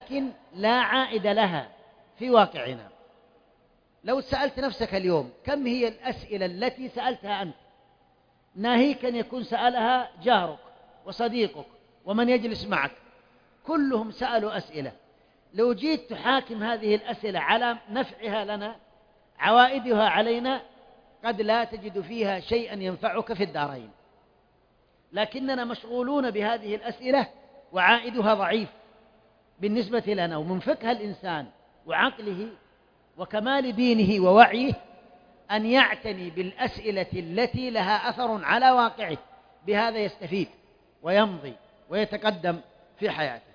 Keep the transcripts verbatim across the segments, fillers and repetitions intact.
لكن لا عائد لها في واقعنا. لو سألت نفسك اليوم كم هي الأسئلة التي سألتها أنت، ناهيك أن يكون سألها جارك وصديقك ومن يجلس معك، كلهم سألوا أسئلة. لو جيت تحاكم هذه الأسئلة على نفعها لنا، عوائدها علينا، قد لا تجد فيها شيئا ينفعك في الدارين. لكننا مشغولون بهذه الأسئلة وعائدها ضعيف بالنسبة لنا. ومن فقه الإنسان وعقله وكمال دينه ووعيه أن يعتني بالأسئلة التي لها أثر على واقعه، بهذا يستفيد ويمضي ويتقدم في حياته.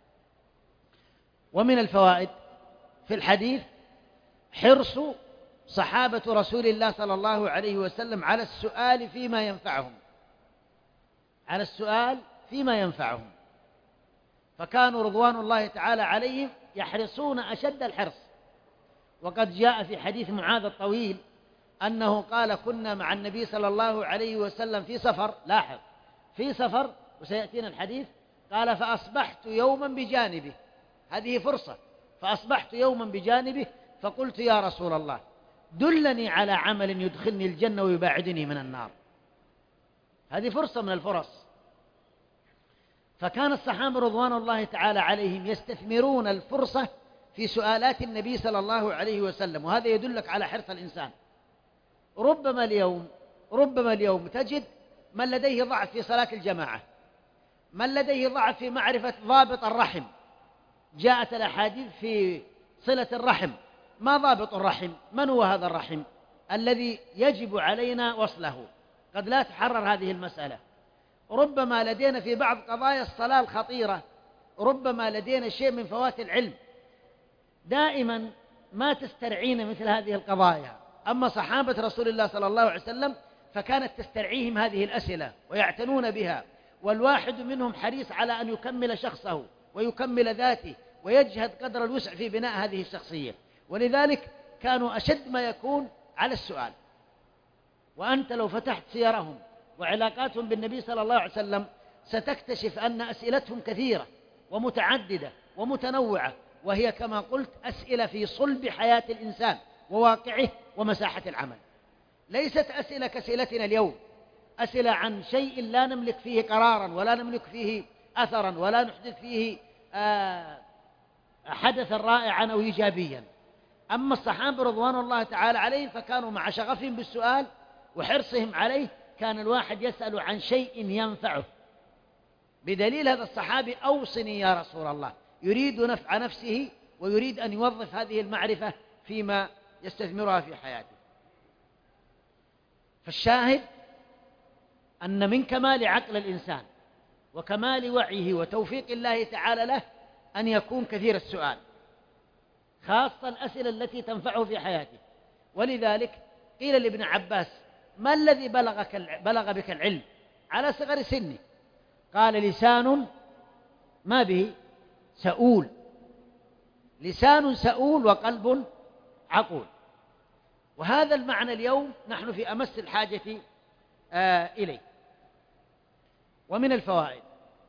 ومن الفوائد في الحديث حرص صحابة رسول الله صلى الله عليه وسلم على السؤال فيما ينفعهم، على السؤال فيما ينفعهم، فكانوا رضوان الله تعالى عليهم يحرصون أشد الحرص. وقد جاء في حديث معاذ الطويل أنه قال: كنا مع النبي صلى الله عليه وسلم في سفر، لاحظ في سفر وسيأتينا الحديث، قال: فأصبحت يوما بجانبه، هذه فرصة، فأصبحت يوما بجانبه فقلت: يا رسول الله دلني على عمل يدخلني الجنة ويباعدني من النار. هذه فرصة من الفرص. فكان الصحابة رضوان الله تعالى عليهم يستثمرون الفرصة في سؤالات النبي صلى الله عليه وسلم، وهذا يدلك على حرص الإنسان. ربما اليوم ربما اليوم تجد من لديه ضعف في صلاة الجماعة، من لديه ضعف في معرفة ضابط الرحم. جاءت الأحاديث في صلة الرحم، ما ضابط الرحم؟ من هو هذا الرحم الذي يجب علينا وصله؟ قد لا تحرر هذه المسألة. ربما لدينا في بعض قضايا الصلاة الخطيرة، ربما لدينا شيء من فوات العلم، دائما ما تسترعين مثل هذه القضايا. أما صحابة رسول الله صلى الله عليه وسلم فكانت تسترعيهم هذه الأسئلة ويعتنون بها، والواحد منهم حريص على أن يكمل شخصه ويكمل ذاته ويجهد قدر الوسع في بناء هذه الشخصية، ولذلك كانوا أشد ما يكون على السؤال. وأنت لو فتحت سيرهم وعلاقاتهم بالنبي صلى الله عليه وسلم ستكتشف أن أسئلتهم كثيرة ومتعددة ومتنوعة، وهي كما قلت أسئلة في صلب حياة الإنسان وواقعه ومساحة العمل. ليست أسئلة كأسئلتنا اليوم، أسئلة عن شيء لا نملك فيه قرارا ولا نملك فيه أثرا ولا نحدث فيه آه حدثا رائعا أو إيجابيا. أما الصحابة رضوان الله تعالى عليهم فكانوا مع شغفهم بالسؤال وحرصهم عليه كان الواحد يسأل عن شيء ينفعه، بدليل هذا الصحابي: أوصني يا رسول الله، يريد نفع نفسه ويريد أن يوظف هذه المعرفة فيما يستثمرها في حياته. فالشاهد أن من كمال عقل الإنسان وكمال وعيه وتوفيق الله تعالى له أن يكون كثير السؤال، خاصة الأسئلة التي تنفعه في حياته. ولذلك قيل لابن عباس: ما الذي بلغك بلغ بك العلم على صغر سنه؟ قال: لسان ما به سؤول، لسان سؤول وقلب عقول. وهذا المعنى اليوم نحن في أمس الحاجة آه إليه. ومن الفوائد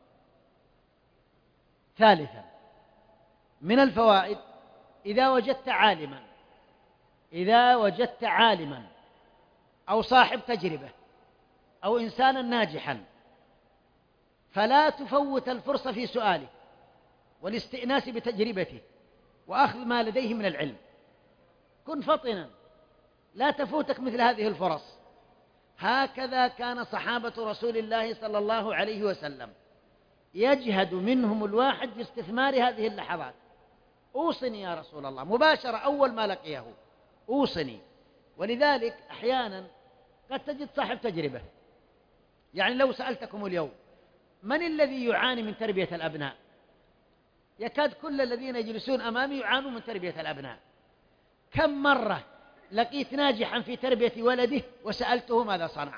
ثالثا، من الفوائد: إذا وجدت عالما إذا وجدت عالما أو صاحب تجربة أو إنسانا ناجحا، فلا تفوت الفرصة في سؤاله والاستئناس بتجربته وأخذ ما لديه من العلم. كن فطنا، لا تفوتك مثل هذه الفرص. هكذا كان صحابة رسول الله صلى الله عليه وسلم، يجهد منهم الواحد في استثمار هذه اللحظات. أوصني يا رسول الله، مباشرة أول ما لقيه أوصني. ولذلك أحيانا قد تجد صاحب تجربة، يعني لو سألتكم اليوم من الذي يعاني من تربية الأبناء؟ يكاد كل الذين يجلسون أمامي يعانوا من تربية الأبناء. كم مرة لقيت ناجحا في تربية ولده وسألته ماذا صنع؟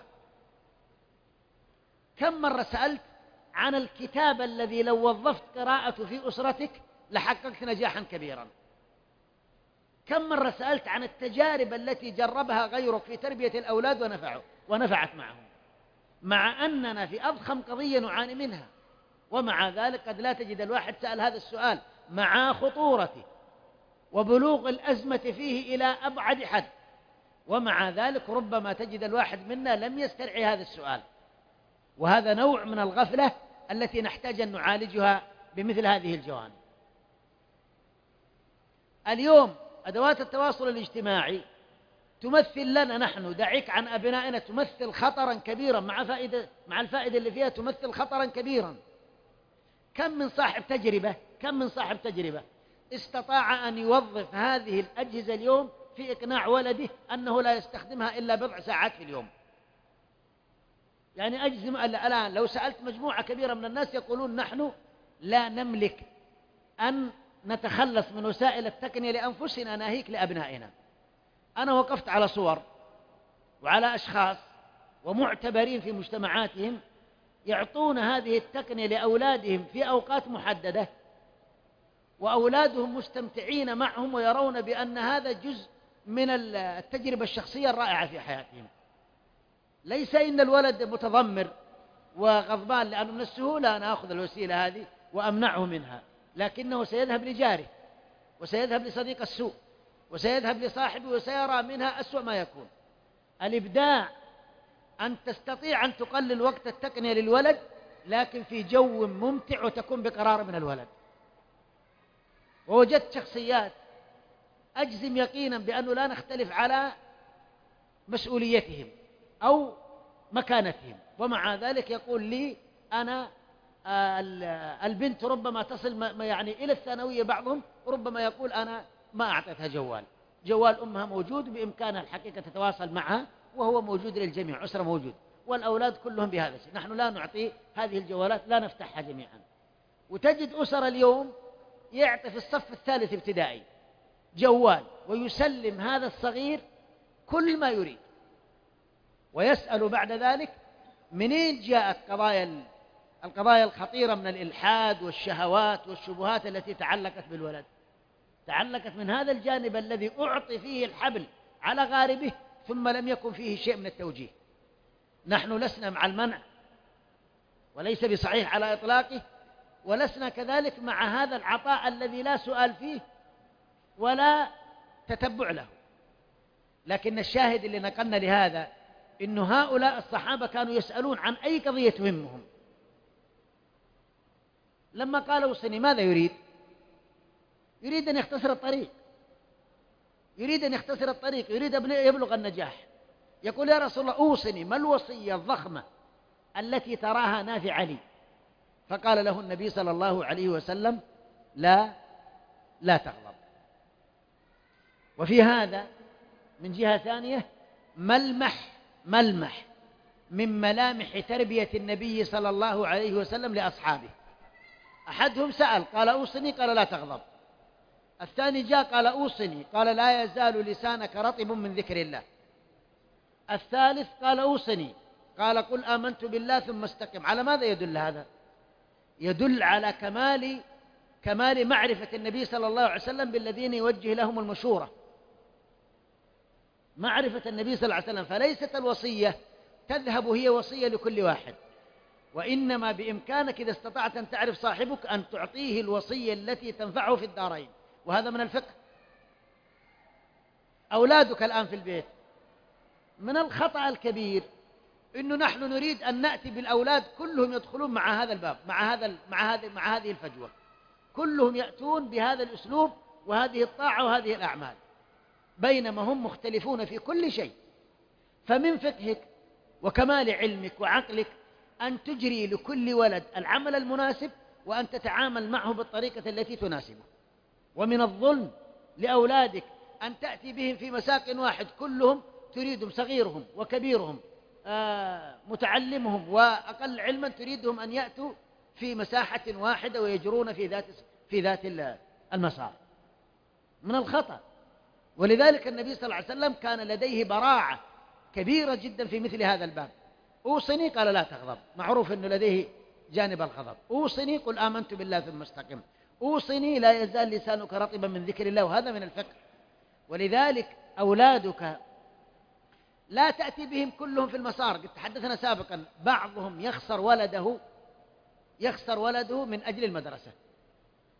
كم مرة سألت عن الكتاب الذي لو وظفت قراءته في أسرتك لحققت نجاحا كبيرا؟ كم مرة سألت عن التجارب التي جربها غيرك في تربية الأولاد ونفعوا ونفعت معهم، مع أننا في أضخم قضية نعاني منها، ومع ذلك قد لا تجد الواحد سأل هذا السؤال مع خطورته وبلوغ الأزمة فيه إلى أبعد حد، ومع ذلك ربما تجد الواحد منا لم يسترعي هذا السؤال، وهذا نوع من الغفلة التي نحتاج أن نعالجها بمثل هذه الجوانب. اليوم أدوات التواصل الاجتماعي تمثل لنا نحن، دعيك عن أبنائنا، تمثل خطرا كبيرا مع فائدة مع الفائدة اللي فيها تمثل خطرا كبيرا. كم من صاحب تجربة كم من صاحب تجربة استطاع أن يوظف هذه الأجهزة اليوم في إقناع ولده أنه لا يستخدمها إلا بضع ساعات في اليوم. يعني أجزم الآن لو سألت مجموعة كبيرة من الناس يقولون نحن لا نملك أن نتخلص من وسائل التقنية لأنفسنا ناهيك لأبنائنا. أنا وقفت على صور وعلى أشخاص ومعتبرين في مجتمعاتهم يعطون هذه التقنية لأولادهم في أوقات محددة، وأولادهم مستمتعين معهم ويرون بأن هذا جزء من التجربة الشخصية الرائعة في حياتهم. ليس إن الولد متضمر وغضبان لأنه من السهولة أنا أخذ الوسيلة هذه وأمنعه منها، لكنه سيذهب لجاره وسيذهب لصديق السوء وسيذهب لصاحبه وسيرى منها أسوأ ما يكون. الإبداع أن تستطيع أن تقلل وقت التقنية للولد لكن في جو ممتع وتكون بقرار من الولد. ووجدت شخصيات أجزم يقينا بأنه لا نختلف على مسؤوليتهم أو مكانتهم، ومع ذلك يقول لي أنا البنت ربما تصل يعني إلى الثانوية، بعضهم ربما يقول أنا ما أعطيتها جوال جوال أمها موجود بإمكانها الحقيقة تتواصل معها وهو موجود للجميع، أسرة موجود والأولاد كلهم بهذا الشيء، نحن لا نعطي هذه الجوالات، لا نفتحها جميعا. وتجد أسر اليوم يعطي في الصف الثالث ابتدائي جوال ويسلم هذا الصغير كل ما يريد، ويسأل بعد ذلك منين جاءت قضايا القضايا الخطيرة من الإلحاد والشهوات والشبهات التي تعلقت بالولد. تعلقت من هذا الجانب الذي أعطي فيه الحبل على غاربه ثم لم يكن فيه شيء من التوجيه. نحن لسنا مع المنع وليس بصحيح على إطلاقه، ولسنا كذلك مع هذا العطاء الذي لا سؤال فيه ولا تتبع له. لكن الشاهد اللي نقلنا لهذا إن هؤلاء الصحابة كانوا يسألون عن أي قضية تهمهم. لما قال أوصني ماذا يريد؟ يريد أن يختصر الطريق يريد أن يختصر الطريق يريد أن يبلغ النجاح. يقول يا رسول الله أوصني، ما الوصية الضخمة التي تراها نافعة لي؟ فقال له النبي صلى الله عليه وسلم لا لا تغضب. وفي هذا من جهة ثانية ملمح ملمح من ملامح تربية النبي صلى الله عليه وسلم لأصحابه. أحدهم سأل قال أوصني، قال لا تغضب. الثاني جاء قال أوصني، قال لا يزال لسانك رطب من ذكر الله. الثالث قال أوصني، قال قل آمنت بالله ثم استقم. على ماذا يدل هذا؟ يدل على كمال كمال معرفة النبي صلى الله عليه وسلم بالذين يوجه لهم المشورة. معرفة النبي صلى الله عليه وسلم، فليست الوصية تذهب هي وصية لكل واحد، وإنما بإمكانك إذا استطعت أن تعرف صاحبك أن تعطيه الوصية التي تنفعه في الدارين، وهذا من الفقه. أولادك الآن في البيت، من الخطأ الكبير إنه نحن نريد أن نأتي بالأولاد كلهم يدخلون مع هذا الباب، مع هذا مع هذه مع هذه الفجوة، كلهم يأتون بهذا الأسلوب وهذه الطاعة وهذه الأعمال، بينما هم مختلفون في كل شيء. فمن فقهك وكمال علمك وعقلك أن تجري لكل ولد العمل المناسب وأن تتعامل معه بالطريقة التي تناسبه. ومن الظلم لأولادك أن تأتي بهم في مساق واحد كلهم تريدهم، صغيرهم وكبيرهم، آه متعلمهم وأقل علما، تريدهم أن يأتوا في مساحة واحدة ويجرون في ذات في ذات المسار. من الخطأ. ولذلك النبي صلى الله عليه وسلم كان لديه براعة كبيرة جدا في مثل هذا الباب. أوصني قال لا تغضب، معروف أنه لديه جانب الغضب. أوصني قل آمنت بالله ثم استقم. أوصني لا يزال لسانك رطبا من ذكر الله، وهذا من الفقه. ولذلك أولادك لا تأتي بهم كلهم في المسار. قد تحدثنا سابقا بعضهم يخسر ولده يخسر ولده من أجل المدرسة.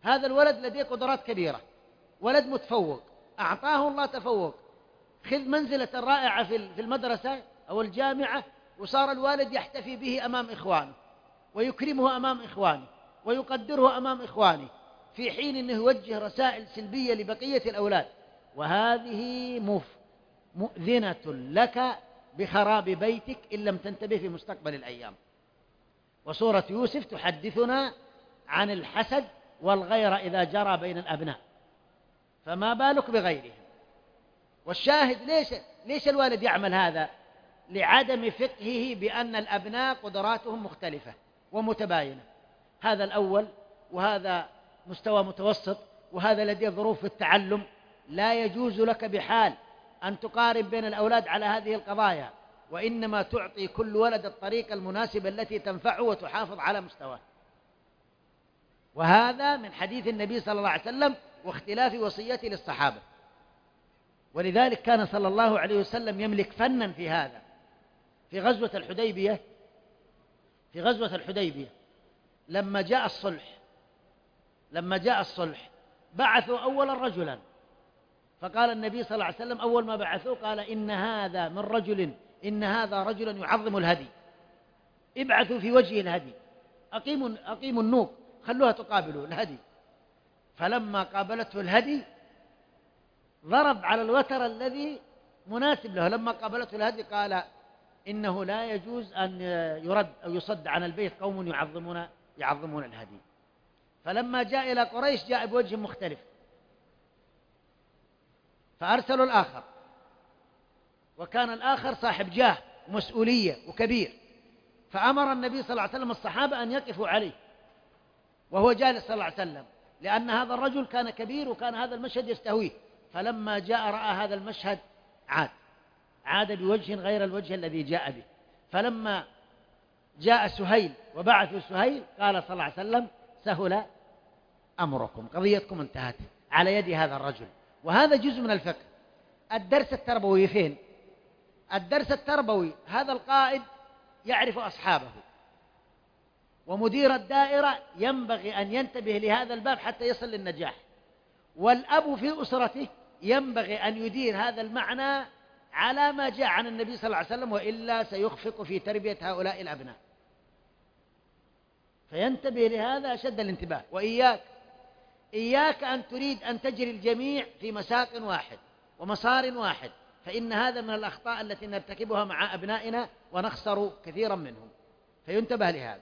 هذا الولد لديه قدرات كبيرة، ولد متفوق، أعطاه الله تفوق، خذ منزلة رائعة في المدرسة أو الجامعة، وصار الوالد يحتفي به أمام إخوانه ويكرمه أمام إخوانه ويقدره أمام إخوانه، في حين أنه يوجه رسائل سلبية لبقية الأولاد، وهذه مؤذنة لك بخراب بيتك إن لم تنتبه في مستقبل الأيام. وسورة يوسف تحدثنا عن الحسد والغيرة إذا جرى بين الأبناء، فما بالك بغيرهم. والشاهد ليش, ليش الوالد يعمل هذا؟ لعدم فقهه بأن الأبناء قدراتهم مختلفة ومتباينة، هذا الأول وهذا مستوى متوسط وهذا لديه ظروف في التعلم. لا يجوز لك بحال أن تقارن بين الأولاد على هذه القضايا، وإنما تعطي كل ولد الطريقة المناسبة التي تنفعه وتحافظ على مستواه. وهذا من حديث النبي صلى الله عليه وسلم واختلاف وصيته للصحابة. ولذلك كان صلى الله عليه وسلم يملك فنا في هذا. في غزوة الحديبية في غزوة الحديبية لما جاء الصلح لما جاء الصلح بعثوا أولا رجلا، فقال النبي صلى الله عليه وسلم أول ما بعثوه قال إن هذا من رجل إن هذا رجلا يعظم الهدي، ابعثوا في وجه الهدي، أقيموا, أقيموا النوق، خلوها تقابلوا الهدي. فلما قابلته الهدي ضرب على الوتر الذي مناسب له. لما قابلته الهدي قال إنه لا يجوز أن يرد أو يصد عن البيت قوم يعظمون يعظمون الهدي. فلما جاء إلى قريش جاء بوجه مختلف، فأرسلوا الآخر، وكان الآخر صاحب جاه ومسؤولية وكبير، فأمر النبي صلى الله عليه وسلم الصحابة أن يقفوا عليه وهو جالس صلى الله عليه وسلم، لأن هذا الرجل كان كبير وكان هذا المشهد يستهويه. فلما جاء رأى هذا المشهد عاد عاد بوجه غير الوجه الذي جاء به. فلما جاء سهيل وبعثوا سهيل قال صلى الله عليه وسلم سهل أمركم، قضيتكم انتهت على يد هذا الرجل. وهذا جزء من الفقه. الدرس التربوي فين؟ الدرس التربوي هذا القائد يعرف أصحابه، ومدير الدائرة ينبغي أن ينتبه لهذا الباب حتى يصل للنجاح، والأب في أسرته ينبغي أن يدير هذا المعنى على ما جاء عن النبي صلى الله عليه وسلم، وإلا سيخفق في تربية هؤلاء الأبناء. فينتبه لهذا أشد الانتباه. وإياك إياك أن تريد أن تجري الجميع في مساق واحد ومسار واحد، فإن هذا من الأخطاء التي نرتكبها مع أبنائنا ونخسر كثيرا منهم، فينتبه لهذا.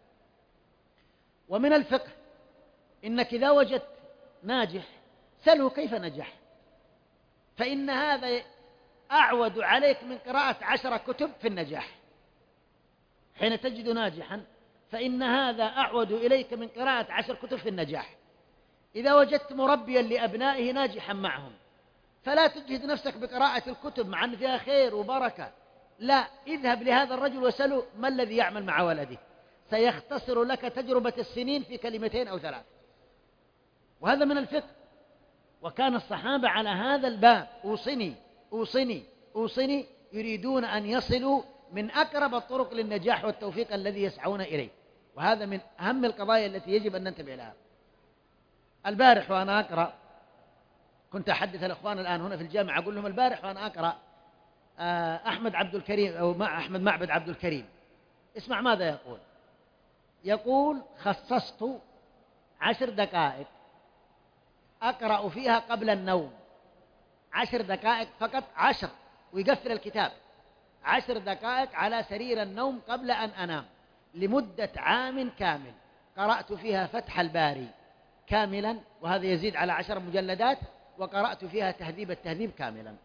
ومن الفقه إنك إذا وجدت ناجح سله كيف نجح، فإن هذا أعود عليك من قراءة عشر كتب في النجاح. حين تجد ناجحا فإن هذا أعود إليك من قراءة عشر كتب في النجاح. إذا وجدت مربيا لأبنائه ناجحا معهم فلا تجهد نفسك بقراءة الكتب مع أن فيها خير وبركة، لا، اذهب لهذا الرجل وسله ما الذي يعمل مع ولده، سيختصر لك تجربة السنين في كلمتين أو ثلاث. وهذا من الفقه. وكان الصحابة على هذا الباب أوصني أوصني أوصني يريدون أن يصلوا من أقرب الطرق للنجاح والتوفيق الذي يسعون إليه. وهذا من أهم القضايا التي يجب أن ننتبه لها. البارح وأنا أقرأ كنت أحدث الأخوان الآن هنا في الجامعة، أقول لهم البارح وأنا أقرأ أحمد عبد الكريم أو مع أحمد معبد عبد الكريم، اسمع ماذا يقول. يقول خصصت عشر دقائق أقرأ فيها قبل النوم، عشر دقائق فقط، عشر، ويقفل الكتاب، عشر دقائق على سرير النوم قبل أن أنام لمدة عام كامل، قرأت فيها فتح الباري كاملا، وهذا يزيد على عشر مجلدات، وقرأت فيها تهذيب التهذيب كاملا.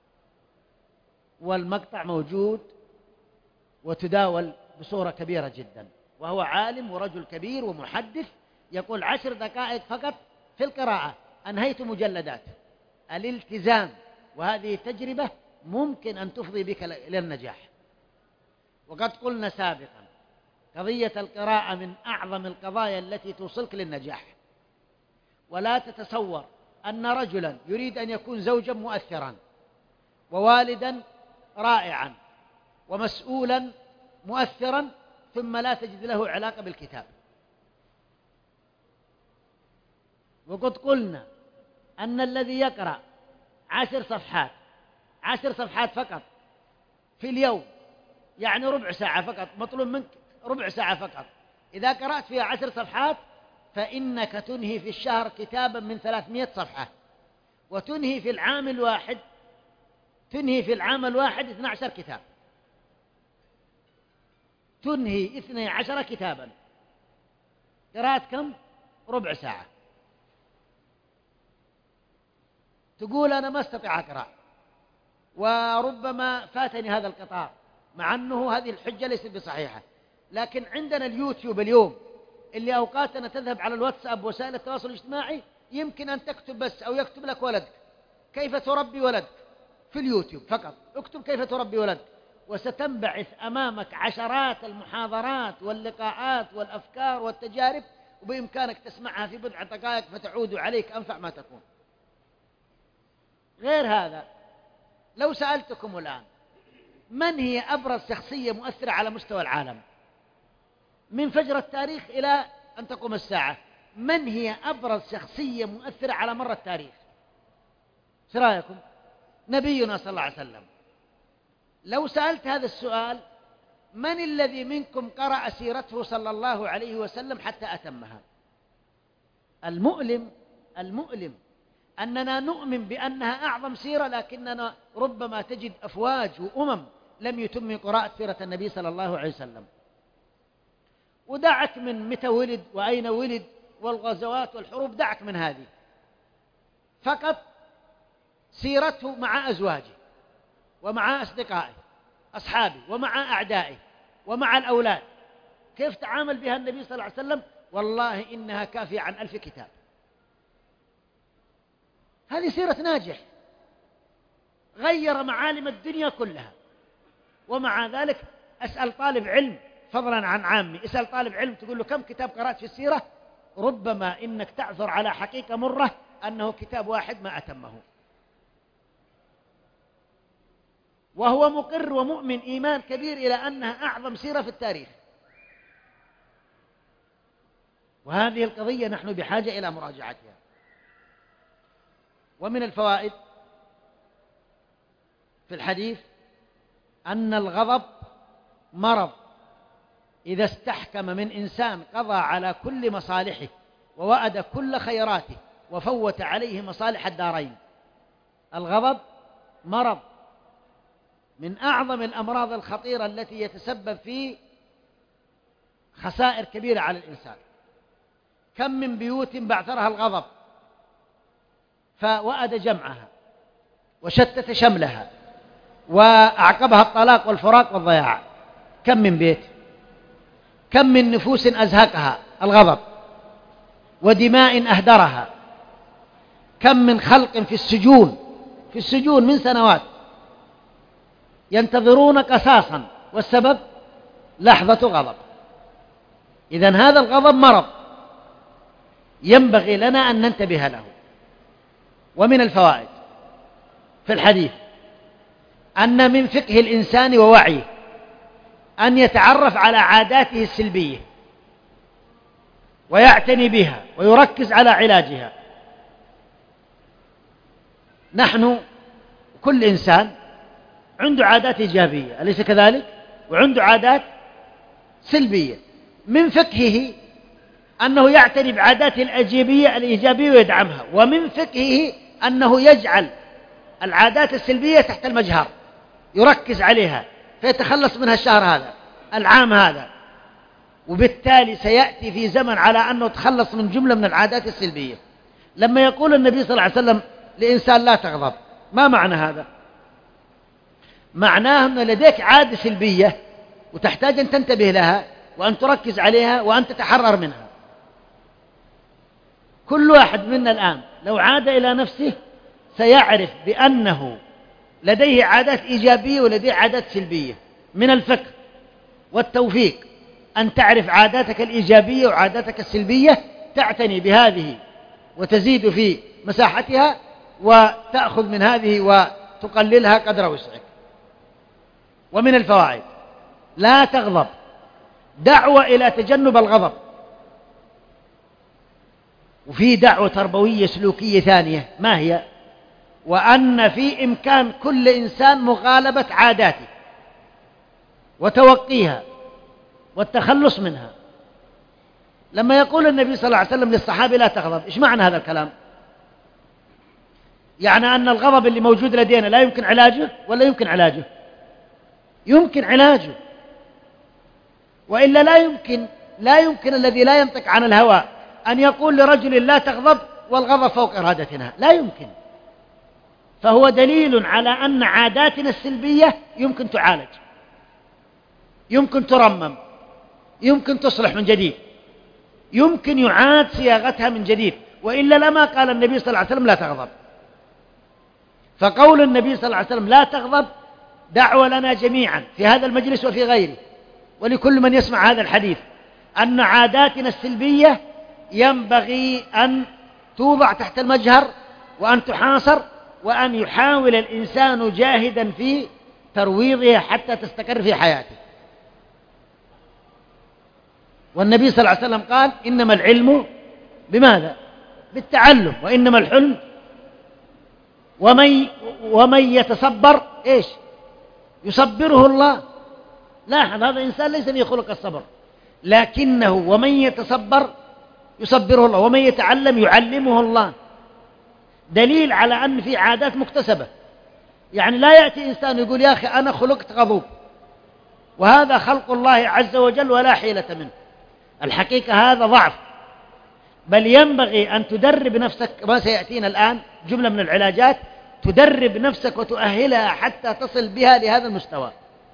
والمقطع موجود وتداول بصورة كبيرة جدا. وهو عالم ورجل كبير ومحدث، يقول عشر دقائق فقط في القراءة أنهيت مجلدات. الالتزام وهذه التجربة ممكن أن تفضي بك إلى النجاح. وقد قلنا سابقا قضية القراءة من أعظم القضايا التي توصلك للنجاح. ولا تتصور أن رجلا يريد أن يكون زوجا مؤثرا ووالدا رائعا ومسؤولا مؤثرا ثم لا تجد له علاقة بالكتاب. وقد قلنا أن الذي يقرأ عشر صفحات عشر صفحات فقط في اليوم، يعني ربع ساعة فقط، مطلوب منك ربع ساعة فقط، إذا قرأت فيها عشر صفحات فإنك تنهي في الشهر كتابا من ثلاثمائة صفحة، وتنهي في العام الواحد تنهي في العام الواحد اثني عشر كتاب، تنهي اثني عشر كتابا. قراءة كم؟ ربع ساعة. تقول أنا ما استطيع أقرأ وربما فاتني هذا القطار، مع أنه هذه الحجة ليست بصحيحة، لكن عندنا اليوتيوب اليوم اللي أوقاتنا تذهب على الواتساب وسائل التواصل الاجتماعي، يمكن أن تكتب بس أو يكتب لك ولدك كيف تربي ولدك في اليوتيوب فقط، اكتب كيف تربي ولدك وستنبعث أمامك عشرات المحاضرات واللقاءات والأفكار والتجارب، وبإمكانك تسمعها في بضع دقائق فتعود عليك أنفع ما تكون. غير هذا، لو سألتكم الآن من هي أبرز شخصية مؤثرة على مستوى العالم من فجر التاريخ إلى أن تقوم الساعة، من هي أبرز شخصية مؤثرة على مر التاريخ؟ ايش رأيكم؟ نبينا صلى الله عليه وسلم. لو سألت هذا السؤال، من الذي منكم قرأ سيرته صلى الله عليه وسلم حتى أتمها؟ المؤلم المؤلم أننا نؤمن بأنها أعظم سيرة، لكننا ربما تجد أفواج وأمم لم يتم قراءة سيرة النبي صلى الله عليه وسلم. ودعك من متى ولد وأين ولد والغزوات والحروب، دعك من هذه، فقط سيرته مع أزواجه ومع أصدقائه أصحابه ومع أعدائه ومع الأولاد، كيف تعامل بها النبي صلى الله عليه وسلم، والله إنها كافية عن ألف كتاب. هذه سيرة ناجح غير معالم الدنيا كلها. ومع ذلك أسأل طالب علم فضلا عن عامي، اسأل طالب علم تقول له كم كتاب قرأت في السيرة، ربما إنك تعثر على حقيقة مرة أنه كتاب واحد ما أتمه، وهو مقر ومؤمن إيمان كبير إلى أنها أعظم سيرة في التاريخ. وهذه القضية نحن بحاجة إلى مراجعتها. ومن الفوائد في الحديث أن الغضب مرض إذا استحكم من إنسان قضى على كل مصالحه ووأد كل خيراته وفوت عليه مصالح الدارين. الغضب مرض من أعظم الأمراض الخطيرة التي يتسبب في خسائر كبيرة على الإنسان. كم من بيوت بعثرها الغضب فوأد جمعها وشتت شملها وأعقبها الطلاق والفراق والضياع. كم من بيت، كم من نفوس أزهقها الغضب ودماء أهدرها، كم من خلق في السجون في السجون من سنوات ينتظرون قصاصا والسبب لحظة غضب. إذن هذا الغضب مرض ينبغي لنا أن ننتبه له. ومن الفوائد في الحديث أن من فقه الإنسان ووعيه أن يتعرف على عاداته السلبية ويعتني بها ويركز على علاجها. نحن كل إنسان عنده عادات إيجابية أليس كذلك؟ وعنده عادات سلبية. من فقهه أنه يعتني بعاداته الإيجابية الإيجابية ويدعمها، ومن فقهه أنه يجعل العادات السلبية تحت المجهر يركز عليها فيتخلص منها الشهر هذا العام هذا، وبالتالي سيأتي في زمن على أنه تخلص من جملة من العادات السلبية. لما يقول النبي صلى الله عليه وسلم لإنسان لا تغضب، ما معنى هذا؟ معناه أن لديك عادة سلبية وتحتاج أن تنتبه لها وأن تركز عليها وأن تتحرر منها. كل واحد منا الآن لو عاد إلى نفسه سيعرف بأنه لديه عادات إيجابية ولديه عادات سلبية. من الفقه والتوفيق أن تعرف عاداتك الإيجابية وعاداتك السلبية، تعتني بهذه وتزيد في مساحتها وتأخذ من هذه وتقللها قدر وسعك. ومن الفوائد لا تغضب، دعوة إلى تجنب الغضب. وفي دعوة تربوية سلوكية ثانية، ما هي؟ وأن في إمكان كل إنسان مغالبة عاداته وتوقيها والتخلص منها. لما يقول النبي صلى الله عليه وسلم للصحابة لا تغضب، إيش معنى هذا الكلام؟ يعني أن الغضب اللي موجود لدينا لا يمكن علاجه ولا يمكن علاجه؟ يمكن علاجه، وإلا لا يمكن لا يمكن الذي لا ينطق عن الهوى أن يقول لرجل لا تغضب والغضب فوق إرادتنا، لا يمكن. فهو دليل على أن عاداتنا السلبية يمكن تعالج، يمكن ترمم، يمكن تصلح من جديد، يمكن يعاد صياغتها من جديد، وإلا لما قال النبي صلى الله عليه وسلم لا تغضب. فقول النبي صلى الله عليه وسلم لا تغضب دعوة لنا جميعا في هذا المجلس وفي غيره، ولكل من يسمع هذا الحديث، أن عاداتنا السلبية ينبغي أن توضع تحت المجهر وأن تحاصر، وأن يحاول الإنسان جاهدا في ترويضها حتى تستقر في حياته. والنبي صلى الله عليه وسلم قال إنما العلم بماذا؟ بالتعلم، وإنما الحلم ومن, ومن يتصبر إيش؟ يصبره الله. لاحظ هذا الإنسان ليس في خلق الصبر، لكنه ومن يتصبر يصبره الله، ومن يتعلم يعلمه الله. دليل على أن في عادات مكتسبة، يعني لا يأتي إنسان يقول يا أخي أنا خلقت غضوب، وهذا خلق الله عز وجل ولا حيلة منه. الحقيقة هذا ضعف، بل ينبغي أن تدرب نفسك، ما سيأتينا الآن جملة من العلاجات، تدرب نفسك وتؤهلها حتى تصل بها لهذا المستوى.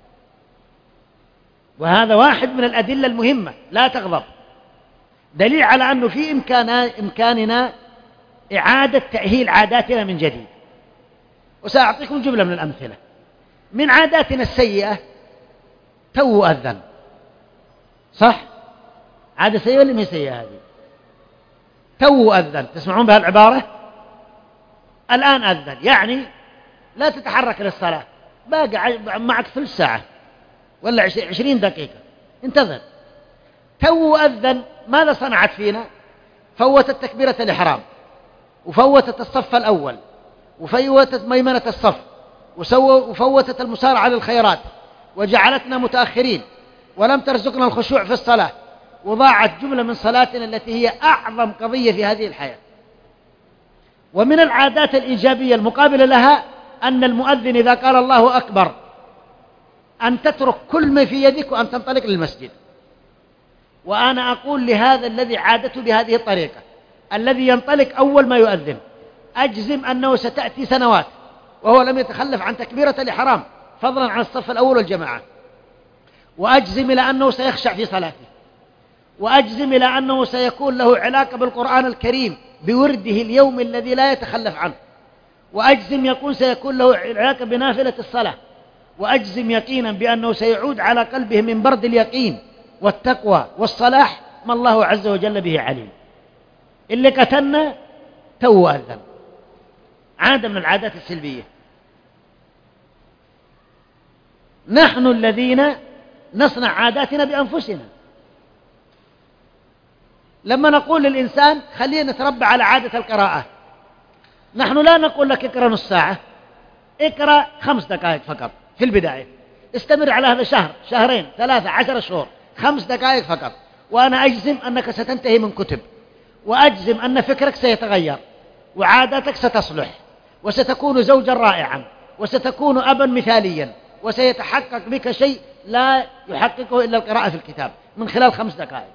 وهذا واحد من الأدلة المهمة، لا تغضب، دليل على أنه في إمكاننا, إمكاننا إعادة تأهيل عاداتنا من جديد. وسأعطيكم جملة من الأمثلة. من عاداتنا السيئة تو أذن، صح؟ عادة سيئة ولا ما سيئة هذه؟ تو أذن، تسمعون بها العبارة؟ الآن أذن، يعني لا تتحرك للصلاة، باقي معك ثلث ساعة ولا عشرين دقيقة، انتظر. تو أذن، ماذا صنعت فينا؟ فوتت تكبيرة الإحرام، وفوتت الصف الأول، وفوتت ميمنة الصف، وفوتت المسارعة للخيرات، وجعلتنا متأخرين، ولم ترزقنا الخشوع في الصلاة، وضاعت جملة من صلاتنا التي هي أعظم قضية في هذه الحياة. ومن العادات الإيجابية المقابلة لها أن المؤذن إذا قال الله أكبر أن تترك كل ما في يدك وأن تنطلق للمسجد. وأنا أقول لهذا الذي عادته بهذه الطريقة، الذي ينطلق أول ما يؤذن، أجزم أنه ستأتي سنوات وهو لم يتخلف عن تكبيرة الإحرام، فضلا عن الصف الأول والجماعة. وأجزم إلى أنه سيخشع في صلاته، وأجزم إلى أنه سيكون له علاقة بالقرآن الكريم بورده اليوم الذي لا يتخلف عنه، وأجزم يكون سيكون له علاقة بنافلة الصلاة، وأجزم يقينا بأنه سيعود على قلبه من برد اليقين والتقوى والصلاح ما الله عز وجل به عليم. اللي قتلنا تو أذن، عادة من العادات السلبية. نحن الذين نصنع عاداتنا بأنفسنا. لما نقول للإنسان خلينا نتربى على عادة القراءة، نحن لا نقول لك اقرأ نص ساعة، اقرأ خمس دقائق فقط في البداية، استمر على هذا شهر، شهرين، ثلاثة، عشر شهور، خمس دقائق فقط، وأنا أجزم أنك ستنتهي من كتب، وأجزم أن فكرك سيتغير، وعاداتك ستصلح، وستكون زوجا رائعا، وستكون أبا مثاليا، وسيتحقق بك شيء لا يحققه إلا القراءة في الكتاب من خلال خمس دقائق.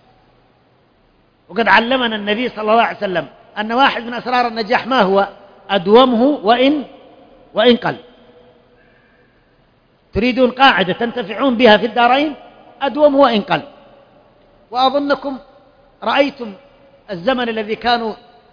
وقد علمنا النبي صلى الله عليه وسلم أن واحد من أسرار النجاح ما هو؟ أدومه وإن وإن قل. تريدون قاعدة تنتفعون بها في الدارين؟ أدومه وإن قل. وأظنكم رأيتم الزمن الذي كانوا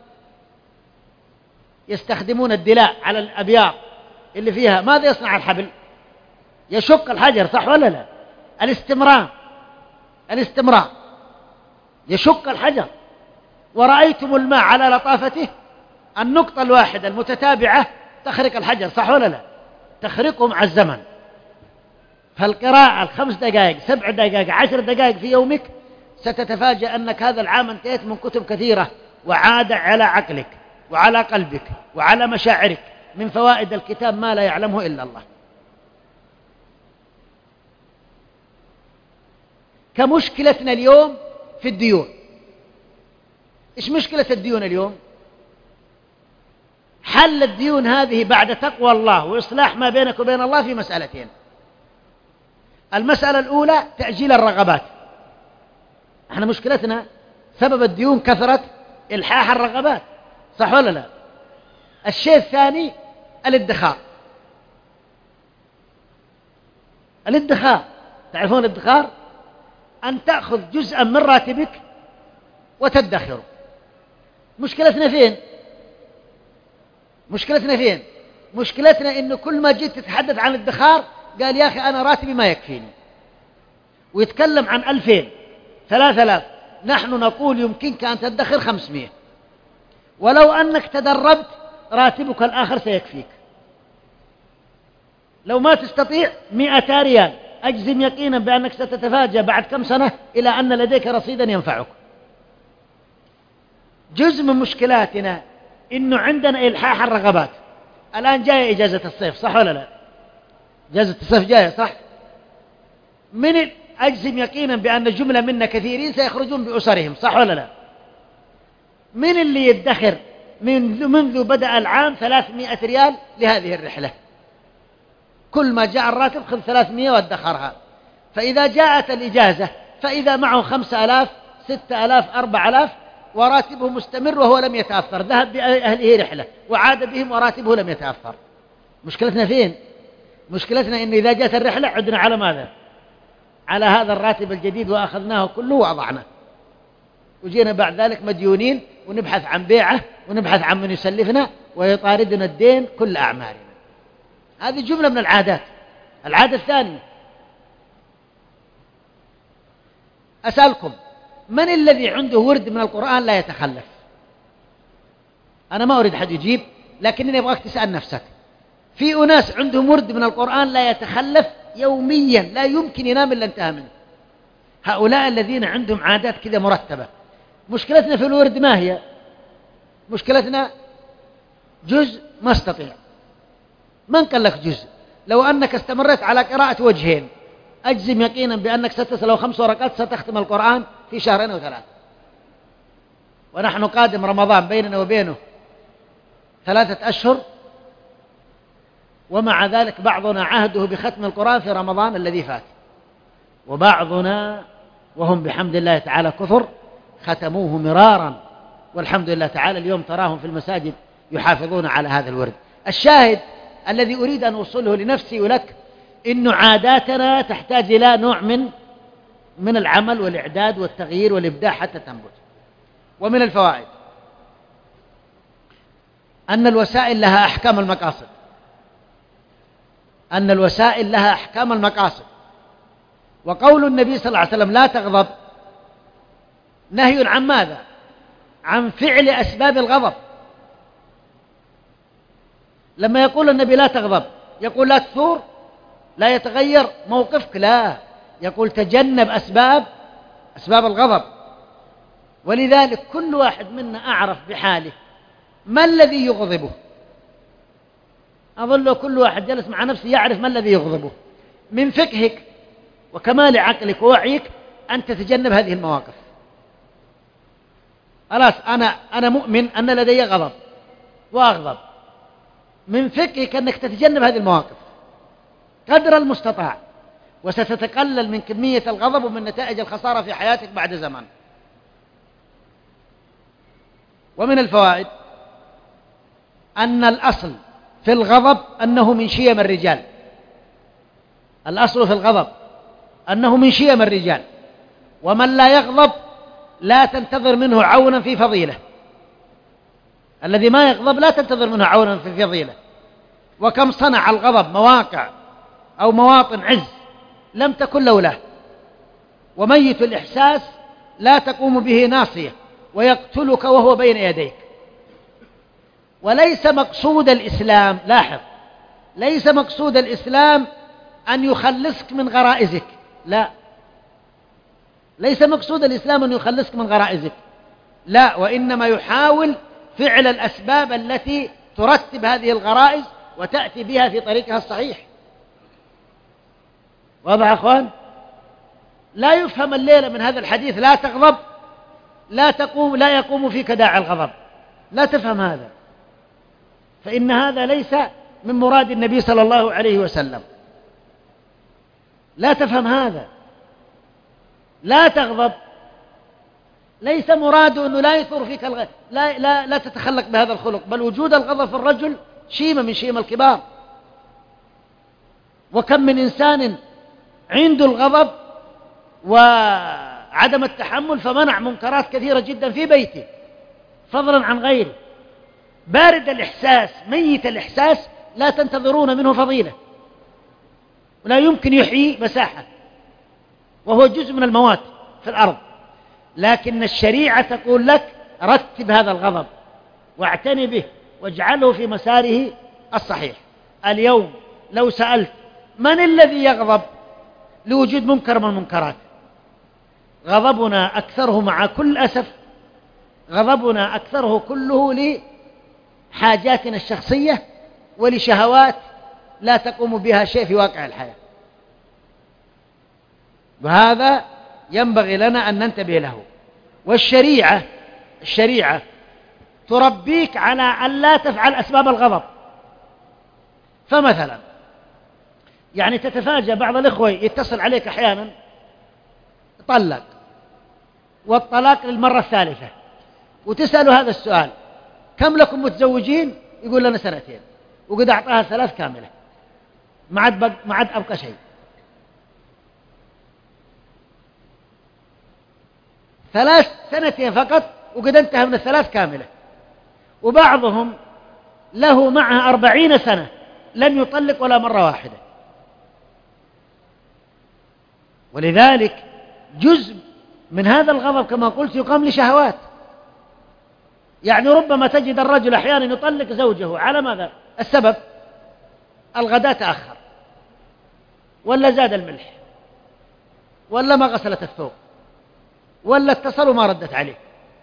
يستخدمون الدلاء على الأبيار اللي فيها، ماذا يصنع الحبل؟ يشق الحجر، صح ولا لا؟ الاستمرار الاستمرار يشق الحجر. ورأيتم الماء على لطافته، النقطة الواحدة المتتابعة تخرق الحجر، صح ولا لا؟ تخرقه مع الزمن. فالقراءة الخمس دقائق، سبع دقائق، عشر دقائق في يومك، ستتفاجأ أنك هذا العام انتهيت من كتب كثيرة، وعاد على عقلك وعلى قلبك وعلى مشاعرك من فوائد الكتاب ما لا يعلمه إلا الله. كمشكلتنا اليوم في الديون. إيش مشكلة الديون اليوم؟ حل الديون هذه بعد تقوى الله وإصلاح ما بينك وبين الله في مسألتين. المسألة الأولى تأجيل الرغبات. احنا مشكلتنا سبب الديون كثرة إلحاح الرغبات، صح ولا لا؟ الشيء الثاني الادخار. الادخار، تعرفون الادخار؟ أن تأخذ جزءا من راتبك وتدخره. مشكلتنا فين؟ مشكلتنا فين؟ مشكلتنا إنه كل ما جيت تتحدث عن الادخار قال يا أخي أنا راتبي ما يكفيني، ويتكلم عن ألفين ثلاثة آلاف. نحن نقول يمكنك أن تدخر خمسمائة، ولو أنك تدربت راتبك الآخر سيكفيك. لو ما تستطيع مئة ريال، أجزم يقينا بأنك ستتفاجأ بعد كم سنة إلى أن لديك رصيدا ينفعك. جزء من مشكلاتنا إنه عندنا إلحاح الرغبات. الآن جاية إجازة الصيف، صح ولا لا؟ إجازة الصيف جاية، صح؟ من أجزم يقينا بأن جملة منا كثيرين سيخرجون بأسرهم، صح ولا لا؟ من اللي يدخر من منذ بدأ العام ثلاثمائة ريال لهذه الرحلة؟ كل ما جاء الراتب خذ ثلاثمائة وادخرها. فإذا جاءت الإجازة فإذا معه خمسة آلاف ستة آلاف أربعة آلاف وراتبه مستمر وهو لم يتأثر، ذهب بأهله رحلة وعاد بهم وراتبه لم يتأثر. مشكلتنا فين؟ مشكلتنا إن إذا جاءت الرحلة عدنا على ماذا؟ على هذا الراتب الجديد وأخذناه كله وأضعناه، وجينا بعد ذلك مديونين ونبحث عن بيعه ونبحث عن من يسلفنا ويطاردنا الدين كل أعمارنا. هذه جملة من العادات. العادة الثانية، أسألكم من الذي عنده ورد من القرآن لا يتخلف؟ أنا ما أريد حد يجيب، لكنني أبغاك تسأل نفسك. في أناس عندهم ورد من القرآن لا يتخلف يوميا، لا يمكن ينام إلا انتهى منه. هؤلاء الذين عندهم عادات كذا مرتبة. مشكلتنا في الورد ما هي؟ مشكلتنا جزء ما استطيع. من قال لك جزء؟ لو أنك استمرت على قراءة وجهين أجزم يقينا بأنك ستصل لو خمس ورقات ستختم القرآن في شهرين أو ثلاثة. ونحن قادم رمضان بيننا وبينه ثلاثة أشهر، ومع ذلك بعضنا عهده بختم القرآن في رمضان الذي فات، وبعضنا وهم بحمد الله تعالى كثر ختموه مرارا، والحمد لله تعالى اليوم تراهم في المساجد يحافظون على هذا الورد. الشاهد الذي أريد أن أوصله لنفسي ولك إن عاداتنا تحتاج إلى نوع من من العمل والإعداد والتغيير والإبداع حتى تنبت. ومن الفوائد أن الوسائل لها أحكام المقاصد. أن الوسائل لها أحكام المقاصد. وقول النبي صلى الله عليه وسلم لا تغضب نهي عن ماذا؟ عن فعل أسباب الغضب. لما يقول النبي لا تغضب يقول لا تثور، لا يتغير موقفك، لا، يقول تجنب أسباب أسباب الغضب. ولذلك كل واحد منا أعرف بحاله ما الذي يغضبه. أظن كل واحد جلس مع نفسه يعرف ما الذي يغضبه. من فقهك وكمال عقلك ووعيك أن تتجنب هذه المواقف. خلاص أنا أنا مؤمن أن لدي غضب وأغضب. من فقهك أنك تتجنب هذه المواقف قدر المستطاع، وستتقلل من كمية الغضب ومن نتائج الخسارة في حياتك بعد زمن. ومن الفوائد أن الأصل في الغضب أنه من شيم الرجال. الأصل في الغضب أنه من شيم الرجال، ومن لا يغضب لا تنتظر منه عونا في فضيلة. الذي ما يغضب لا تنتظر منه عونا في فضيلة. وكم صنع الغضب مواقع أو مواطن عز لم تكن لولاه. وميت الإحساس لا تقوم به ناصية ويقتلك وهو بين يديك. وليس مقصود الإسلام، لاحظ، ليس مقصود الإسلام أن يخلصك من غرائزك، لا، ليس مقصود الإسلام أن يخلصك من غرائزك، لا، وإنما يحاول فعل الأسباب التي ترتب هذه الغرائز وتأتي بها في طريقها الصحيح. واضح يا أخوان؟ لا يفهم الليلة من هذا الحديث لا تغضب، لا تقوم لا يقوم فيك داعي الغضب، لا تفهم هذا، فإن هذا ليس من مراد النبي صلى الله عليه وسلم. لا تفهم هذا، لا تغضب ليس مراده أنه لا يثور فيك الغضب، لا, لا, لا تتخلق بهذا الخلق، بل وجود الغضب في الرجل شيمة من شيم الكبار. وكم من إنسان عنده الغضب وعدم التحمل فمنع منكرات كثيرة جدا في بيته فضلا عن غيره. بارد الإحساس ميت الإحساس لا تنتظرون منه فضيلة، ولا يمكن يحيي مساحة، وهو جزء من الموات في الأرض. لكن الشريعة تقول لك رتب هذا الغضب واعتني به واجعله في مساره الصحيح. اليوم لو سألت من الذي يغضب لوجود منكر من المنكرات، غضبنا أكثره مع كل أسف غضبنا أكثره كله لحاجاتنا الشخصية ولشهوات لا تقوم بها شيء في واقع الحياة، وهذا ينبغي لنا أن ننتبه له. والشريعة الشريعة تربيك على أن لا تفعل أسباب الغضب. فمثلا يعني تتفاجأ بعض الإخوة يتصل عليك أحيانا طلق، والطلاق للمرة الثالثة، وتسأله هذا السؤال: كم لكم متزوجين؟ يقول لنا سنتين، وقد أعطاها ثلاث كاملة، ما عاد بق... ما عاد أبقى شيء. ثلاث سنتين فقط وقد انتهى من الثلاث كاملة. وبعضهم له معها أربعين سنة لم يطلق ولا مرة واحدة. ولذلك جزء من هذا الغضب كما قلت يقام لشهوات. يعني ربما تجد الرجل أحيانا يطلق زوجه على ماذا؟ السبب الغداء تأخر، ولا زاد الملح، ولا ما غسلت الثوب، ولا اتصلوا ما ردت عليه.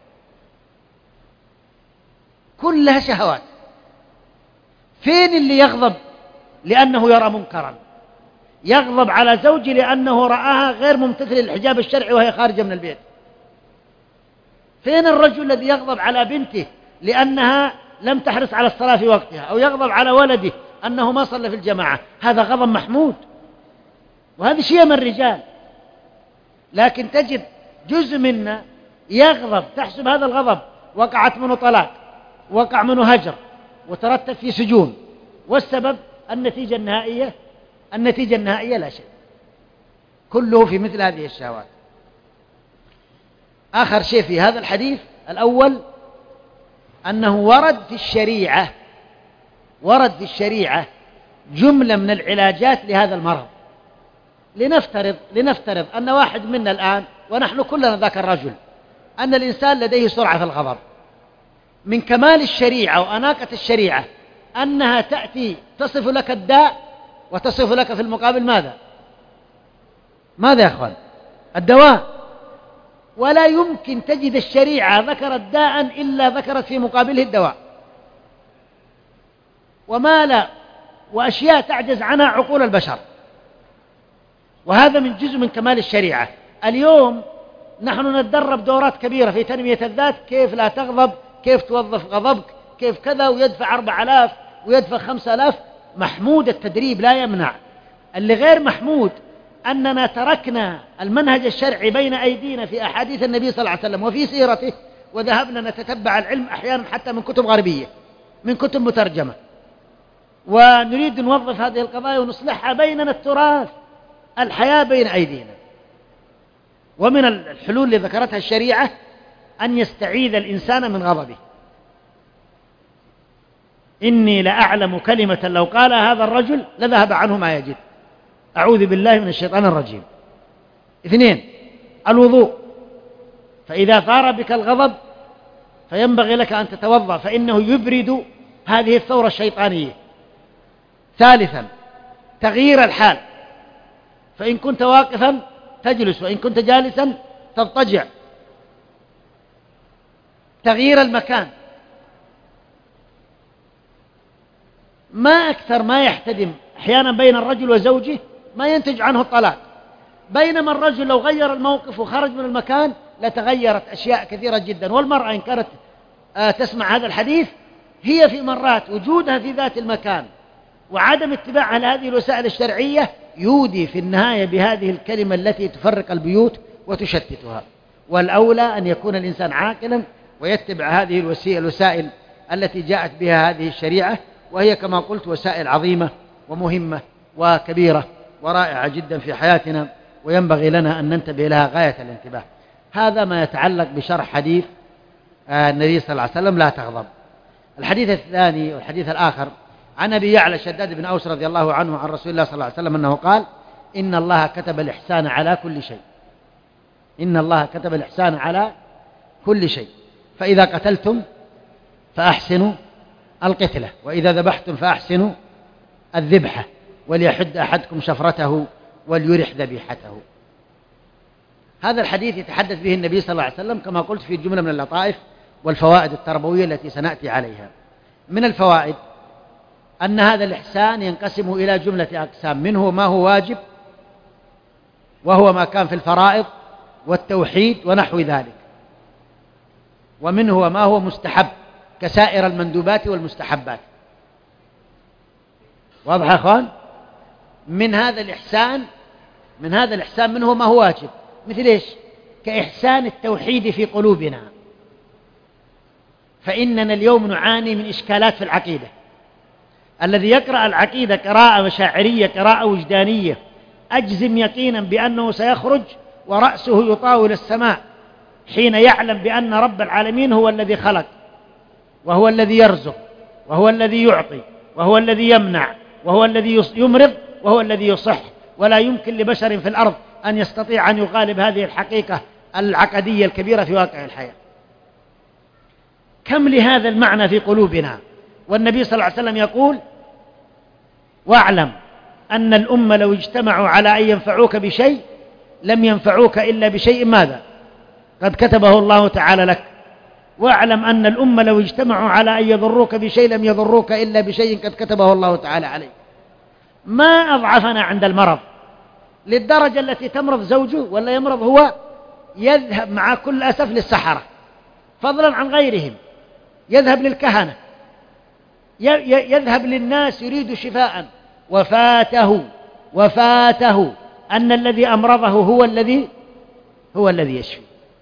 كلها شهوات. فين اللي يغضب لأنه يرى منكرا؟ يغضب على زوجه لأنه رآها غير ممتثلة للحجاب الشرعي وهي خارجة من البيت. فين الرجل الذي يغضب على بنته لأنها لم تحرص على الصلاة في وقتها، أو يغضب على ولده أنه ما صلى في الجماعة؟ هذا غضب محمود، وهذا شيء من الرجال. لكن تجد جزء منا يغضب، تحسب هذا الغضب وقعت منه طلاق، وقع منه هجر، وترتب في سجون، والسبب النتيجة النهائية النتيجة النهائية لا شيء. كله في مثل هذه الشهوات. آخر شيء في هذا الحديث الأول أنه ورد في الشريعة ورد في الشريعة جملة من العلاجات لهذا المرض. لنفترض لنفترض أن واحد منا الآن، ونحن كلنا ذاك الرجل، أن الإنسان لديه سرعة في الغضب. من كمال الشريعة وأناقة الشريعة أنها تأتي تصف لك الداء وتصف لك في المقابل ماذا؟ ماذا يا أخوان؟ الدواء. ولا يمكن تجد الشريعة ذكرت داء إلا ذكرت في مقابله الدواء، وما لا وأشياء تعجز عنها عقول البشر. وهذا من جزء من كمال الشريعة. اليوم نحن نتدرب دورات كبيرة في تنمية الذات، كيف لا تغضب، كيف توظف غضبك، كيف كذا، ويدفع أربع آلاف ويدفع خمسة آلاف. محمود التدريب لا يمنع. اللي غير محمود أننا تركنا المنهج الشرعي بين أيدينا في أحاديث النبي صلى الله عليه وسلم وفي سيرته، وذهبنا نتتبع العلم أحيانا حتى من كتب غربية، من كتب مترجمة، ونريد نوظف هذه القضايا ونصلحها بيننا. التراث الحياة بين أيدينا. ومن الحلول اللي ذكرتها الشريعة أن يستعيذ الإنسان من غضبه. إني لأعلم كلمة لو قال هذا الرجل لذهب عنه ما يجد. أعوذ بالله من الشيطان الرجيم. اثنين، الوضوء. فإذا ثار بك الغضب فينبغي لك أن تتوضأ، فإنه يبرد هذه الثورة الشيطانية. ثالثا، تغيير الحال. فإن كنت واقفا تجلس، وإن كنت جالسا تضطجع. تغيير المكان، ما أكثر ما يحتدم أحيانا بين الرجل وزوجه ما ينتج عنه الطلاق، بينما الرجل لو غير الموقف وخرج من المكان لتغيرت أشياء كثيرة جدا. والمرأة إن كانت تسمع هذا الحديث هي في مرات وجودها في ذات المكان وعدم اتباعها لهذه الوسائل الشرعية يودي في النهاية بهذه الكلمة التي تفرق البيوت وتشتتها. والأولى أن يكون الإنسان عاقلا ويتبع هذه الوسائل التي جاءت بها هذه الشريعة، وهي كما قلت وسائل عظيمة ومهمة وكبيرة ورائعة جدا في حياتنا، وينبغي لنا أن ننتبه لها غاية الانتباه. هذا ما يتعلق بشرح حديث النبي صلى الله عليه وسلم لا تغضب. الحديث الثاني والحديث الآخر عن أبي يعلى شداد بن أوس رضي الله عنه عن رسول الله صلى الله عليه وسلم أنه قال: إن الله كتب الإحسان على كل شيء، إن الله كتب الإحسان على كل شيء، فإذا قتلتم فأحسنوا القتلة، وإذا ذبحتم فأحسنوا الذبحة، وليحد أحدكم شفرته وليرح ذبيحته. هذا الحديث يتحدث به النبي صلى الله عليه وسلم كما قلت في جملة من اللطائف والفوائد التربوية التي سنأتي عليها. من الفوائد أن هذا الإحسان ينقسم إلى جملة أقسام، منه ما هو واجب وهو ما كان في الفرائض والتوحيد ونحو ذلك، ومنه ما هو مستحب كسائر المندوبات والمستحبات. واضح يا أخوان؟ من هذا الإحسان من هذا الإحسان منه ما هو واجب، مثل إيش؟ كإحسان التوحيد في قلوبنا، فإننا اليوم نعاني من إشكالات في العقيدة. الذي يقرأ العقيدة قراءة مشاعرية قراءة وجدانية أجزم يقينا بأنه سيخرج ورأسه يطاول السماء حين يعلم بأن رب العالمين هو الذي خلق، وهو الذي يرزق، وهو الذي يعطي، وهو الذي يمنع، وهو الذي يمرض، وهو الذي يصح. ولا يمكن لبشر في الأرض أن يستطيع أن يغالب هذه الحقيقة العقدية الكبيرة في واقع الحياة. كم لهذا المعنى في قلوبنا. والنبي صلى الله عليه وسلم يقول: واعلم أن الأمة لو اجتمعوا على أن ينفعوك بشيء لم ينفعوك إلا بشيء ماذا؟ قد كتبه الله تعالى لك. واعلم أن الأمة لو اجتمعوا على أن يضروك بشيء لم يضروك إلا بشيء قد كتبه الله تعالى عليك. ما أضعفنا عند المرض للدرجة التي تمرض زوجه ولا يمرض هو يذهب مع كل أسف للسحرة، فضلا عن غيرهم، يذهب للكهنة، يذهب للناس يريد شفاء، وفاته وفاته أن الذي أمرضه هو الذي هو الذي يشفي.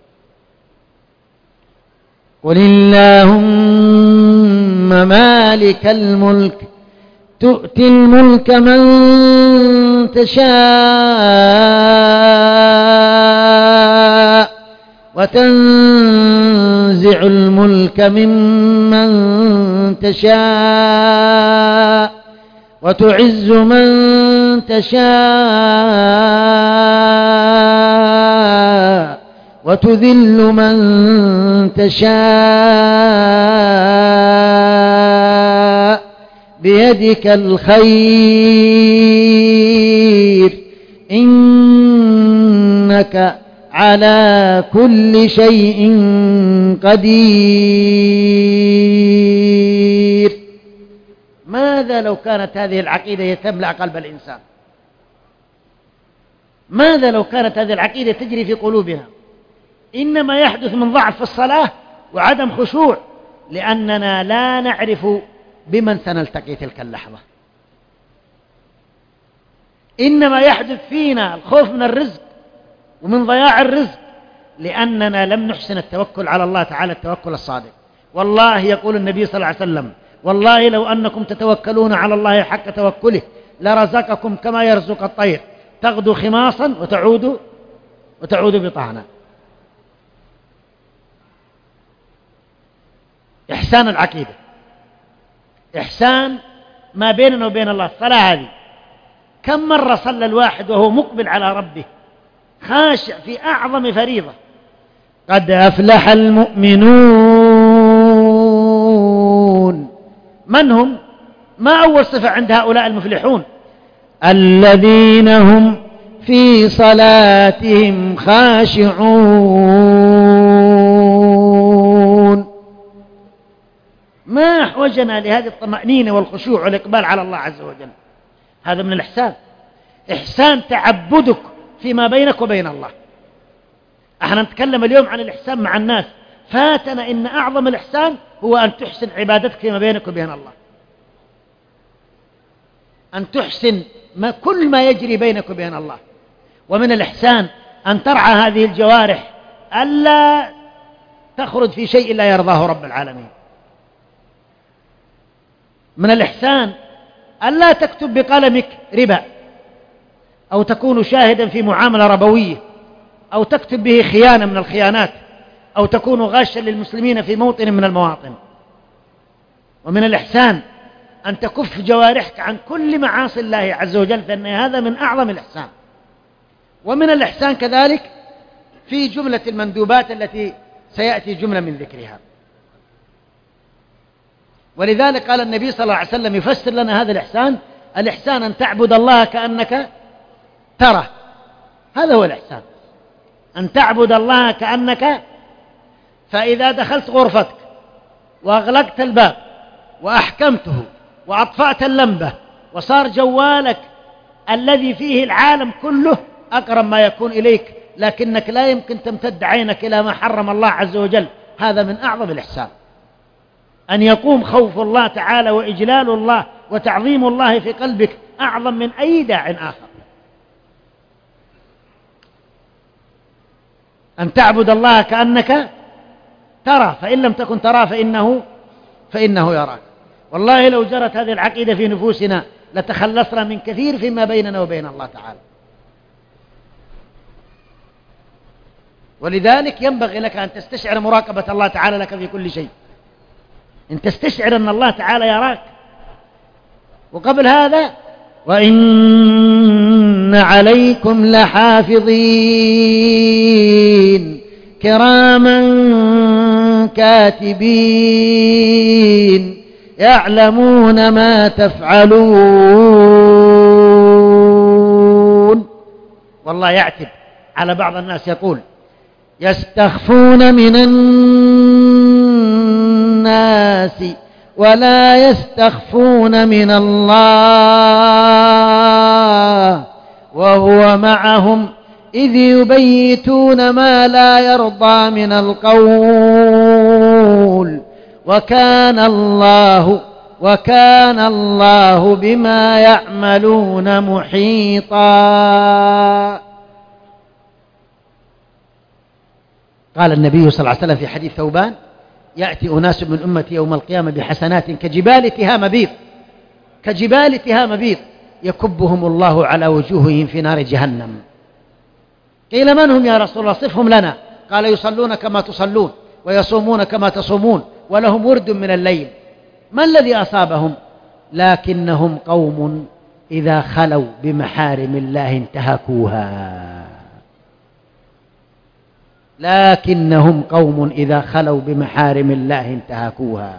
قل اللهم مالك الملك تؤتي الملك من تشاء وتنزع الملك ممن تشاء وتعز من تشاء وتذل من تشاء بيدك الخير إنك على كل شيء قدير. ماذا لو كانت هذه العقيدة تملأ قلب الإنسان؟ ماذا لو كانت هذه العقيدة تجري في قلوبنا؟ إنما يحدث من ضعف في الصلاة وعدم خشوع لأننا لا نعرف بمن سنلتقي تلك اللحظة. إنما يحدث فينا الخوف من الرزق ومن ضياع الرزق لأننا لم نحسن التوكل على الله تعالى التوكل الصادق. والله يقول النبي صلى الله عليه وسلم: والله لو أنكم تتوكلون على الله حق توكله لرزقكم كما يرزق الطير تغدو خماصا وتعود وتعود بطانا. إحسان العقيدة، إحسان ما بيننا وبين الله. الصلاة هذه كم مرة صلى الواحد وهو مقبل على ربه خاشع في أعظم فريضة؟ قد أفلح المؤمنون. من هم؟ ما أول صفة عند هؤلاء المفلحون؟ الذين هم في صلاتهم خاشعون. ما أحوجنا لهذه الطمأنينة والخشوع والإقبال على الله عز وجل؟ هذا من الإحسان. إحسان تعبدك فيما بينك وبين الله. احنا نتكلم اليوم عن الإحسان مع الناس، فاتنا إن أعظم الإحسان هو أن تحسن عبادتك فيما بينك وبين الله، أن تحسن ما كل ما يجري بينك وبين الله. ومن الإحسان أن ترعى هذه الجوارح ألا تخرج في شيء لا يرضاه رب العالمين. من الإحسان ألا تكتب بقلمك ربا، أو تكون شاهدا في معاملة ربوية، أو تكتب به خيانة من الخيانات، أو تكون غاشا للمسلمين في موطن من المواطن. ومن الإحسان أن تكف جوارحك عن كل معاصي الله عز وجل، فإن هذا من أعظم الإحسان. ومن الإحسان كذلك في جملة المندوبات التي سيأتي جملة من ذكرها. ولذلك قال النبي صلى الله عليه وسلم يفسر لنا هذا الإحسان: الإحسان أن تعبد الله كأنك ترى. هذا هو الإحسان، أن تعبد الله كأنك، فإذا دخلت غرفتك وأغلقت الباب وأحكمته وأطفأت اللمبة وصار جوالك الذي فيه العالم كله أقرب ما يكون إليك، لكنك لا يمكن تمتد عينك إلى ما حرم الله عز وجل، هذا من أعظم الإحسان. أن يقوم خوف الله تعالى وإجلال الله وتعظيم الله في قلبك أعظم من أي داع آخر. أن تعبد الله كأنك ترى، فإن لم تكن ترى فإنه فإنه يراك. والله لو جرت هذه العقيدة في نفوسنا لتخلصنا من كثير فيما بيننا وبين الله تعالى. ولذلك ينبغي لك أن تستشعر مراقبة الله تعالى لك في كل شيء، أن تستشعر أن الله تعالى يراك. وقبل هذا: وإن عليكم لحافظين كراما كاتبين يعلمون ما تفعلون. والله يعتب على بعض الناس يقول: يستخفون من الناس ولا يستخفون من الله وهو معهم إذ يبيتون ما لا يرضى من القول وكان الله وكان الله بما يعملون محيطا. قال النبي صلى الله عليه وسلم في حديث ثوبان: يأتي أناس من أمتي يوم القيامة بحسنات كجبال تهام بيض كجبال تهام بيض يكبهم الله على وجوههم في نار جهنم. قيل: من هم يا رسول الله؟ صفهم لنا. قال: يصلون كما تصلون ويصومون كما تصومون ولهم ورد من الليل. ما الذي أصابهم؟ لكنهم قوم إذا خلوا بمحارم الله انتهكوها. لكنهم قوم إذا خلوا بمحارم الله انتهكوها.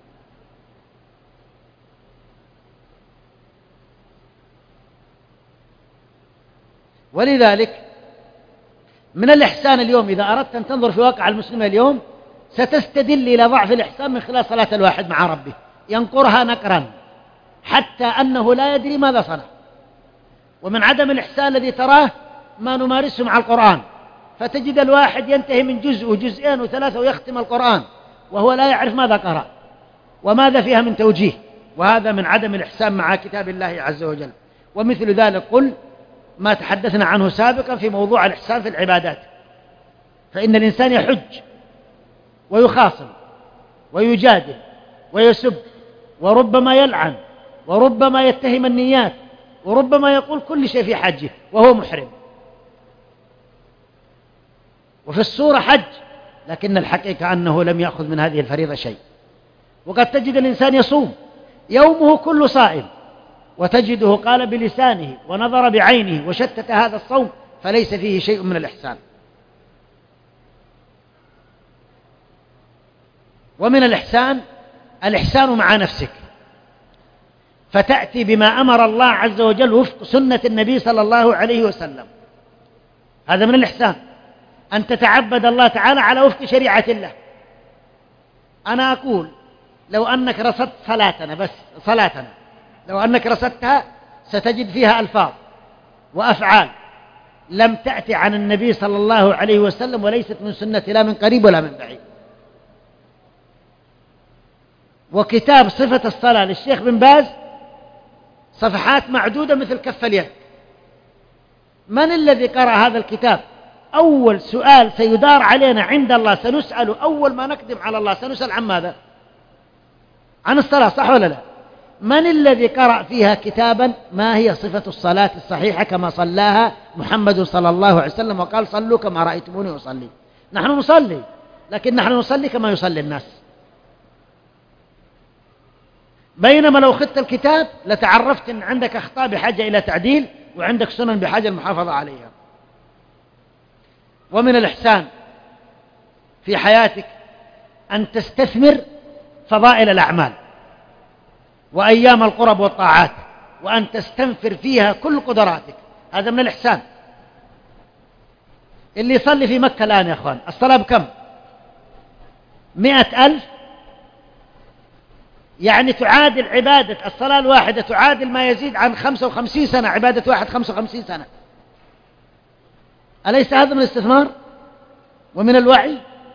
ولذلك من الإحسان اليوم، إذا أردت أن تنظر في واقع المسلمين اليوم ستستدل إلى ضعف الإحسان من خلال صلاة الواحد مع ربه، ينقرها نقرا حتى أنه لا يدري ماذا صنع. ومن عدم الإحسان الذي تراه ما نمارسه مع القرآن، فتجد الواحد ينتهي من جزء وجزئين وثلاثة ويختم القرآن وهو لا يعرف ماذا قرأ وماذا فيها من توجيه، وهذا من عدم الإحسان مع كتاب الله عز وجل. ومثل ذلك قل ما تحدثنا عنه سابقا في موضوع الإحسان في العبادات، فإن الإنسان يحج ويخاصم ويجادل ويسب وربما يلعن وربما يتهم النيات وربما يقول كل شيء في حجه وهو محرم، وفي الصورة حج، لكن الحقيقة أنه لم يأخذ من هذه الفريضة شيء. وقد تجد الإنسان يصوم يومه كله صائم، وتجده قال بلسانه ونظر بعينه وشتت هذا الصوم، فليس فيه شيء من الإحسان. ومن الإحسان الإحسان مع نفسك، فتأتي بما أمر الله عز وجل وفق سنة النبي صلى الله عليه وسلم. هذا من الإحسان، أن تتعبد الله تعالى على وفق شريعة الله. أنا أقول لو أنك رصدت صلاتنا بس صلاتنا لو أنك رصدتها ستجد فيها ألفاظ وأفعال لم تأتي عن النبي صلى الله عليه وسلم وليست من سنة لا من قريب ولا من بعيد. وكتاب صفة الصلاة للشيخ بن باز صفحات معدودة مثل كف اليد. من الذي قرأ هذا الكتاب؟ أول سؤال سيدار علينا عند الله سنسأل أول ما نقدم على الله سنسأل عن ماذا؟ عن الصلاة، صح ولا لا؟ من الذي قرأ فيها كتابا ما هي صفة الصلاة الصحيحة كما صلاها محمد صلى الله عليه وسلم وقال صلوا كما رأيتموني أصلي؟ نحن نصلي، لكن نحن نصلي كما يصلي الناس. بينما لو خدت الكتاب لتعرفت أن عندك أخطاء بحاجة إلى تعديل وعندك سنن بحاجة المحافظة عليها. ومن الإحسان في حياتك أن تستثمر فضائل الأعمال وأيام القرب والطاعات وأن تستنفر فيها كل قدراتك، هذا من الإحسان. اللي يصلي في مكة الآن يا أخوان الصلاة بكم؟ مئة ألف، يعني تعادل عبادة الصلاة الواحدة تعادل ما يزيد عن خمسة وخمسين سنة عبادة واحد خمسة وخمسين سنة. أليس هذا من الاستثمار ومن الوعي؟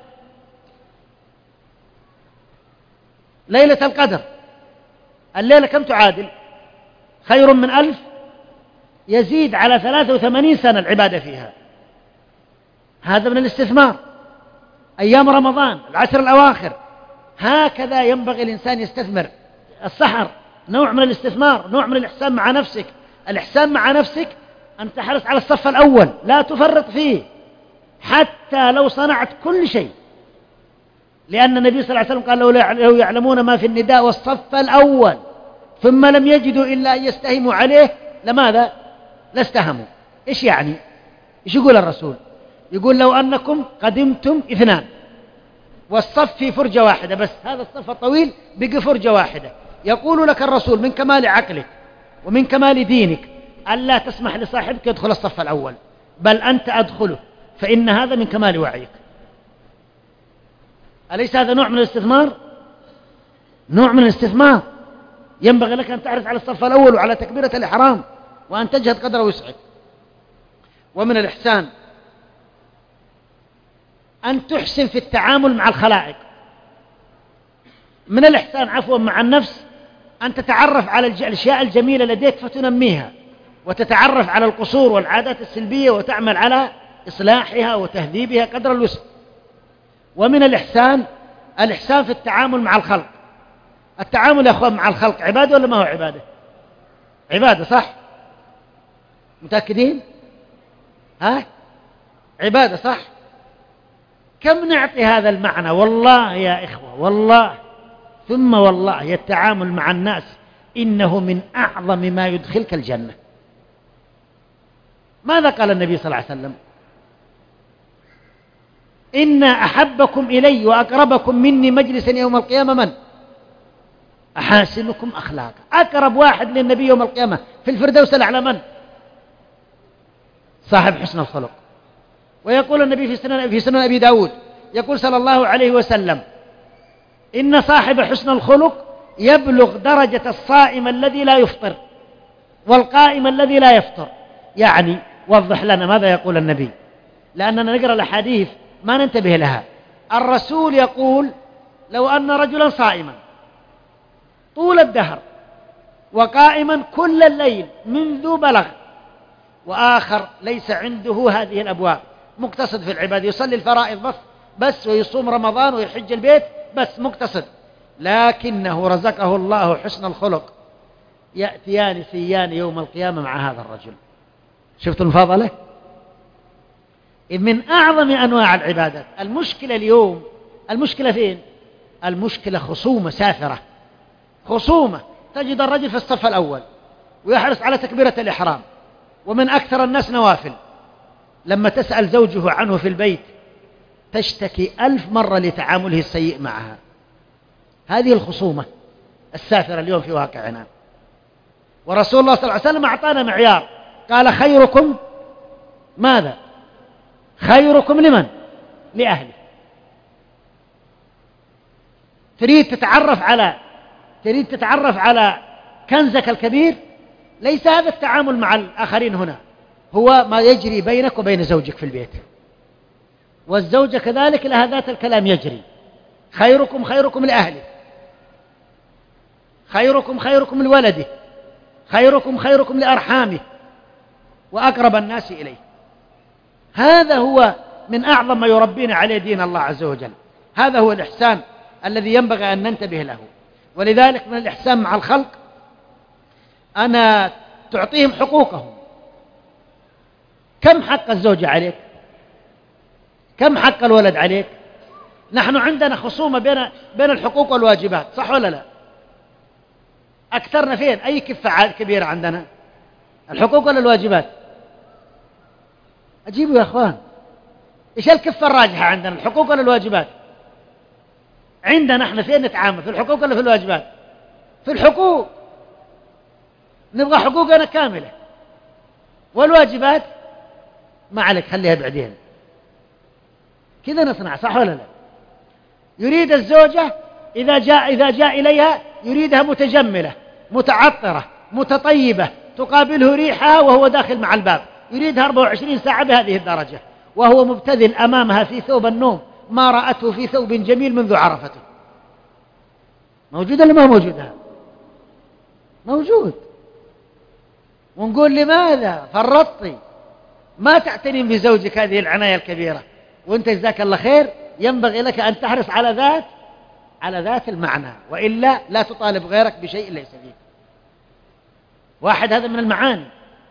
ليلة القدر الليلة كم تعادل؟ خير من ألف، يزيد على ثلاثة وثمانين سنة العبادة فيها، هذا من الاستثمار. أيام رمضان العشر الأواخر هكذا ينبغي الإنسان يستثمر. السحر نوع من الاستثمار، نوع من الإحسان مع نفسك. الإحسان مع نفسك أن تحرص على الصف الأول لا تفرط فيه حتى لو صنعت كل شيء، لأن النبي صلى الله عليه وسلم قال لو يعلمون ما في النداء والصف الأول ثم لم يجدوا إلا أن يستهموا عليه لماذا؟ لاستهموا. إيش يعني؟ إيش يقول الرسول؟ يقول لو أنكم قدمتم اثنان والصف في فرجة واحدة بس، هذا الصف الطويل بقي فرجة واحدة، يقول لك الرسول من كمال عقلك ومن كمال دينك ألا تسمح لصاحبك يدخل الصف الأول، بل أنت أدخله، فإن هذا من كمال وعيك. أليس هذا نوع من الاستثمار؟ نوع من الاستثمار. ينبغي لك أن تعرف على الصف الأول وعلى تكبيرة الإحرام وأن تجهد قدر وسعك. ومن الإحسان أن تحسن في التعامل مع الخلائق. من الإحسان عفوا مع النفس أن تتعرف على الأشياء الجميلة لديك فتنميها، وتتعرف على القصور والعادات السلبية وتعمل على إصلاحها وتهذيبها قدر الوسع. ومن الإحسان الإحسان في التعامل مع الخلق. التعامل يا أخوان مع الخلق عبادة ولا ما هو عبادة؟ عبادة، صح؟ متأكدين؟ ها؟ عبادة، صح؟ كم نعطي هذا المعنى؟ والله يا إخوة والله ثم والله التعامل مع الناس إنه من أعظم ما يدخلك الجنة. ماذا قال النبي صلى الله عليه وسلم؟ إن أحبكم إلي وأقربكم مني مجلسا يوم القيامة من؟ أحاسنكم أخلاقا. أقرب واحد للنبي يوم القيامة في الفردوس الأعلى من؟ صاحب حسن الخلق. ويقول النبي في سنن في سنن أبي داود يقول صلى الله عليه وسلم إن صاحب حسن الخلق يبلغ درجة الصائم الذي لا يفطر والقائم الذي لا يفطر. يعني وضح لنا ماذا يقول النبي، لأننا نقرأ الأحاديث ما ننتبه لها. الرسول يقول لو أن رجلا صائما طول الدهر وقائما كل الليل منذ بلغ، وآخر ليس عنده هذه الأبواب، مقتصد في العبادة يصلي الفرائض بس بس ويصوم رمضان ويحج البيت بس مقتصد، لكنه رزقه الله حسن الخلق، يأتيان سيان يوم القيامة مع هذا الرجل. شفت المفاضلة؟ إذ من أعظم أنواع العبادات. المشكلة اليوم المشكلة فين؟ المشكلة خصومة سافرة، خصومة. تجد الرجل في الصف الأول ويحرص على تكبيرة الإحرام ومن أكثر الناس نوافل، لما تسأل زوجه عنه في البيت تشتكي ألف مرة لتعامله السيء معها. هذه الخصومة السافرة اليوم في واقعنا. ورسول الله صلى الله عليه وسلم أعطانا معيار، قال خيركم ماذا؟ خيركم لمن؟ لأهله. في تريد تتعرف على تريد تتعرف على كنزك الكبير، ليس هذا التعامل مع الآخرين هنا، هو ما يجري بينك وبين زوجك في البيت، والزوجة كذلك لها ذات الكلام يجري. خيركم خيركم لأهله، خيركم خيركم لولده، خيركم خيركم لأرحامه وأقرب الناس إليه. هذا هو من أعظم ما يربينا عليه دين الله عز وجل. هذا هو الإحسان الذي ينبغي أن ننتبه له. ولذلك من الإحسان مع الخلق أنا تعطيهم حقوقهم. كم حق الزوجة عليك؟ كم حق الولد عليك؟ نحن عندنا خصومة بين بين الحقوق والواجبات، صح ولا لا؟ أكثرنا فين؟ أي كفة كبيرة عندنا؟ الحقوق ولا الواجبات؟ أجيبوا يا أخوان، إيش الكفة الراجحة عندنا، الحقوق ولا الواجبات؟ عندنا احنا فين نتعامل، في الحقوق ولا في الواجبات؟ في الحقوق، نبغى حقوقنا كاملة، والواجبات ما عليك خليها بعدين. كذا نصنع، صح ولا لا؟ يريد الزوجة إذا جاء إذا جاء إليها يريدها متجملة متعطرة متطيبة تقابله ريحها وهو داخل مع الباب، يريدها أربعة وعشرين ساعة بهذه الدرجة، وهو مبتذل أمامها في ثوب النوم ما رأته في ثوب جميل منذ عرفته. موجود ولا ما موجود؟ هذا موجود. ونقول لماذا فرطتي؟ ما تعتني بزوجك هذه العناية الكبيرة، وانت جزاك الله خير ينبغي لك أن تحرص على ذات على ذات المعنى، وإلا لا تطالب غيرك بشيء ليس فيه. واحد هذا من المعاني.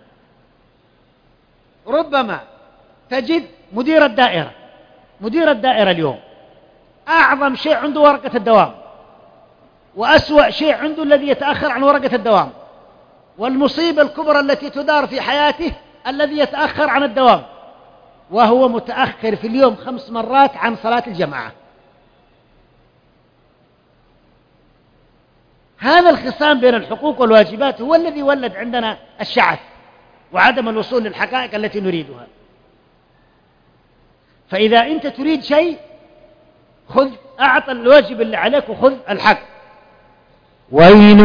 ربما تجد مدير الدائرة مدير الدائرة اليوم أعظم شيء عنده ورقة الدوام، وأسوأ شيء عنده الذي يتأخر عن ورقة الدوام، والمصيبة الكبرى التي تدار في حياته الذي يتأخر عن الدوام، وهو متأخر في اليوم خمس مرات عن صلاة الجماعة. هذا الخصام بين الحقوق والواجبات هو الذي ولد عندنا الشعث وعدم الوصول للحقائق التي نريدها. فإذا أنت تريد شيء خذ أعطى الواجب اللي عليك وخذ الحق. ويل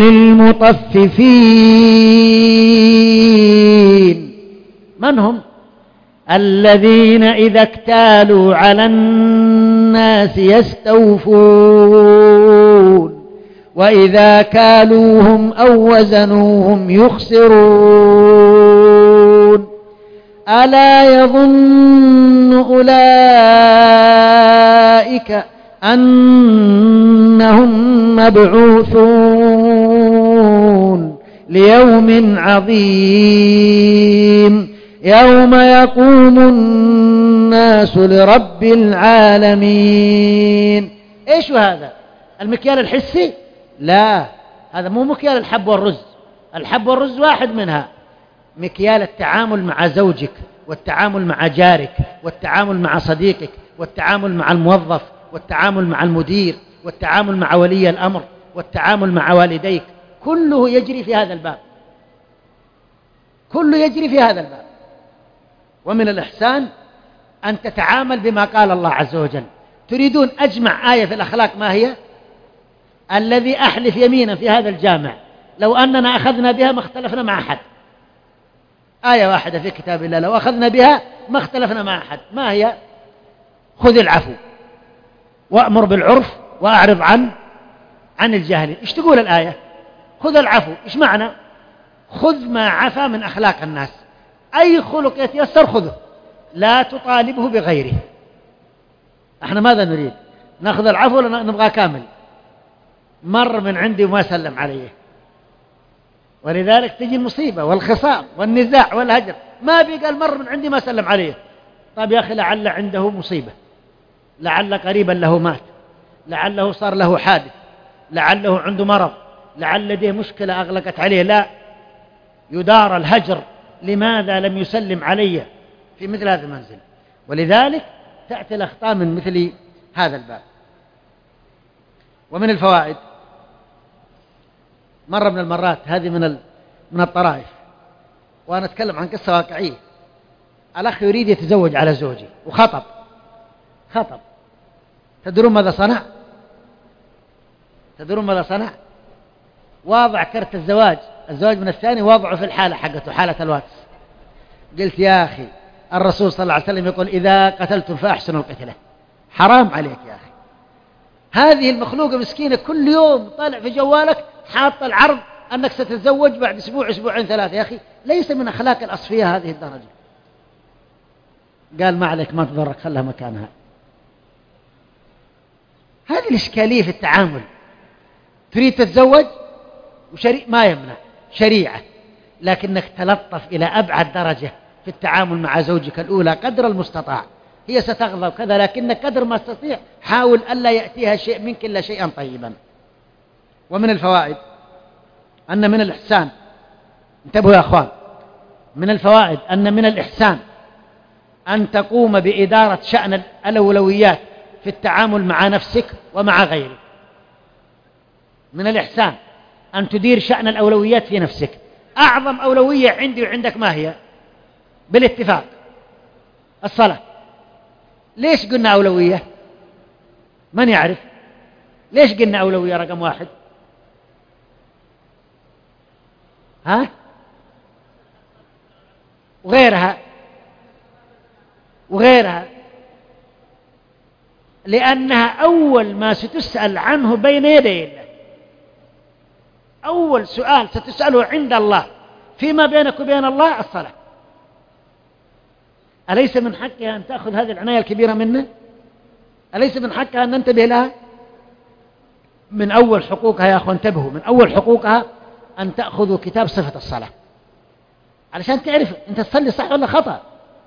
للمطففين. من هم؟ الذين إذا اكتالوا على الناس يستوفون وإذا كالوهم أو وزنوهم يخسرون ألا يظن أولئك أنهم مبعوثون ليوم عظيم يوم يقوم الناس لرب العالمين. إيش هذا؟ المكيال الحسي؟ لا، هذا مو مكيال الحب والرز. الحب والرز واحد منها. مكيال التعامل مع زوجك، والتعامل مع جارك، والتعامل مع صديقك، والتعامل مع الموظف، والتعامل مع المدير، والتعامل مع ولي الأمر، والتعامل مع والديك، كله يجري في هذا الباب، كله يجري في هذا الباب. ومن الإحسان أن تتعامل بما قال الله عز وجل. تريدون أجمع آية في الأخلاق ما هي؟ الذي أحلف يمينا في هذا الجامع لو أننا أخذنا بها ما اختلفنا مع أحد. آية واحدة في كتاب الله لو أخذنا بها ما اختلفنا مع أحد. ما هي؟ خذ العفو وأمر بالعرف وأعرض عن عن الجاهلين. إيش تقول الآية؟ خذ العفو. إيش معنى؟ خذ ما عفا من أخلاق الناس، أي خلق يتيسر خذه، لا تطالبه بغيره. احنا ماذا نريد؟ نأخذ العفو ولا نبغى كامل؟ مر من عندي وما سلم عليه، ولذلك تجي المصيبة والخصام والنزاع والهجر. ما بيقال مر من عندي ما سلم عليه. طيب يا أخي لعل عنده مصيبة، لعل قريبا له مات، لعله صار له حادث، لعله عنده مرض، لعل لديه مشكلة أغلقت عليه. لا، يدار الهجر. لماذا لم يسلم علي في مثل هذا المنزل؟ ولذلك تأتي الأخطاء من مثل هذا الباب. ومن الفوائد، مرة من المرات، هذه من من الطرائف، وأنا أتكلم عن قصة واقعية. الأخ يريد يتزوج على زوجي وخطب خطب تدرون ماذا صنع؟ تدرون ماذا صنع؟ واضع كرت الزواج الزواج من الثاني واضعه في الحالة حقته، حالة الواتس. قلت يا أخي الرسول صلى الله عليه وسلم يقول إذا قتلتم فأحسنوا القتلة. حرام عليك يا أخي. هذه المخلوقة مسكينة كل يوم طالع في جوالك حاط العرض أنك ستتزوج بعد أسبوع أسبوعين ثلاثة. يا أخي ليس من أخلاق الأصفياء هذه الدرجة. قال ما عليك ما تضرك خلها مكانها. هذه الإشكالية في التعامل. تريد تتزوج وشريع ما يمنع شريعة، لكنك تلطف إلى أبعد درجة في التعامل مع زوجك الأولى قدر المستطاع. هي ستغضب كذا، لكنك قدر ما تستطيع حاول ألا يأتيها شيء منك إلا شيئا طيبا. ومن الفوائد أن من الإحسان، انتبهوا يا أخوان، من الفوائد أن من الإحسان أن تقوم بإدارة شأن الأولويات في التعامل مع نفسك ومع غيرك. من الإحسان أن تدير شأن الأولويات في نفسك. أعظم أولوية عندي وعندك ما هي؟ بالاتفاق الصلاة. ليش قلنا أولوية؟ من يعرف؟ ليش قلنا أولوية رقم واحد؟ ها؟ وغيرها وغيرها لأنها أول ما ستسأل عنه بين يدي الله. أول سؤال ستسأله عند الله فيما بينك وبين الله الصلاة. أليس من حقها أن تأخذ هذه العناية الكبيرة منه؟ أليس من حقها أن ننتبه لها؟ من أول حقوقها يا أخوان انتبهوا، من أول حقوقها أن تأخذوا كتاب صفة الصلاة علشان تعرف أنت تصلي صح ولا خطأ.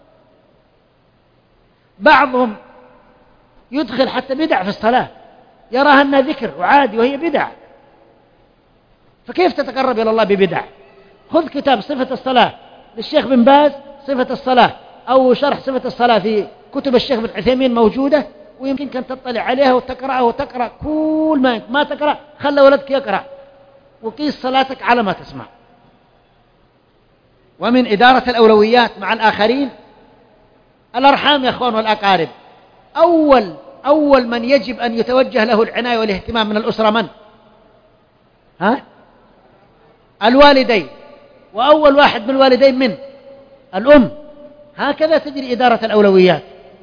بعضهم يدخل حتى بدع في الصلاة، يراها أنها ذكر وعادي وهي بدع، فكيف تتقرب إلى الله ببدع؟ خذ كتاب صفة الصلاة للشيخ بن باز، صفة الصلاة، أو شرح صفة الصلاة في كتب الشيخ بن عثيمين موجودة، ويمكن أن تطلع عليها وتقرأها وتقرأ كل ما ما تقرأ، خلى ولدك يقرأ وقيس صلاتك على ما تسمع. ومن إدارة الأولويات مع الآخرين الأرحام يا أخوان والأقارب. أول أول من يجب أن يتوجه له العناية والاهتمام من الأسرة من؟ ها؟ الوالدين. وأول واحد من الوالدين من؟ الأم. هكذا تجري إدارة الأولويات،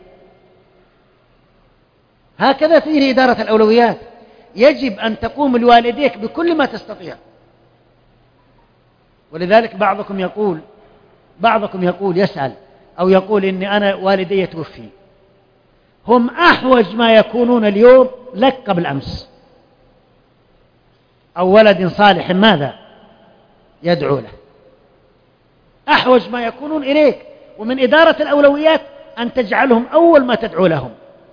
هكذا تجري إدارة الأولويات. يجب أن تقوم لوالديك بكل ما تستطيع. ولذلك بعضكم يقول بعضكم يقول يسأل أو يقول إني أنا والدي يتوفي. هم أحوج ما يكونون اليوم لك قبل أمس. أو ولد صالح ماذا يدعو له، أحوج ما يكونون إليك. ومن إدارة الأولويات أن تجعلهم أول ما تدعو لهم.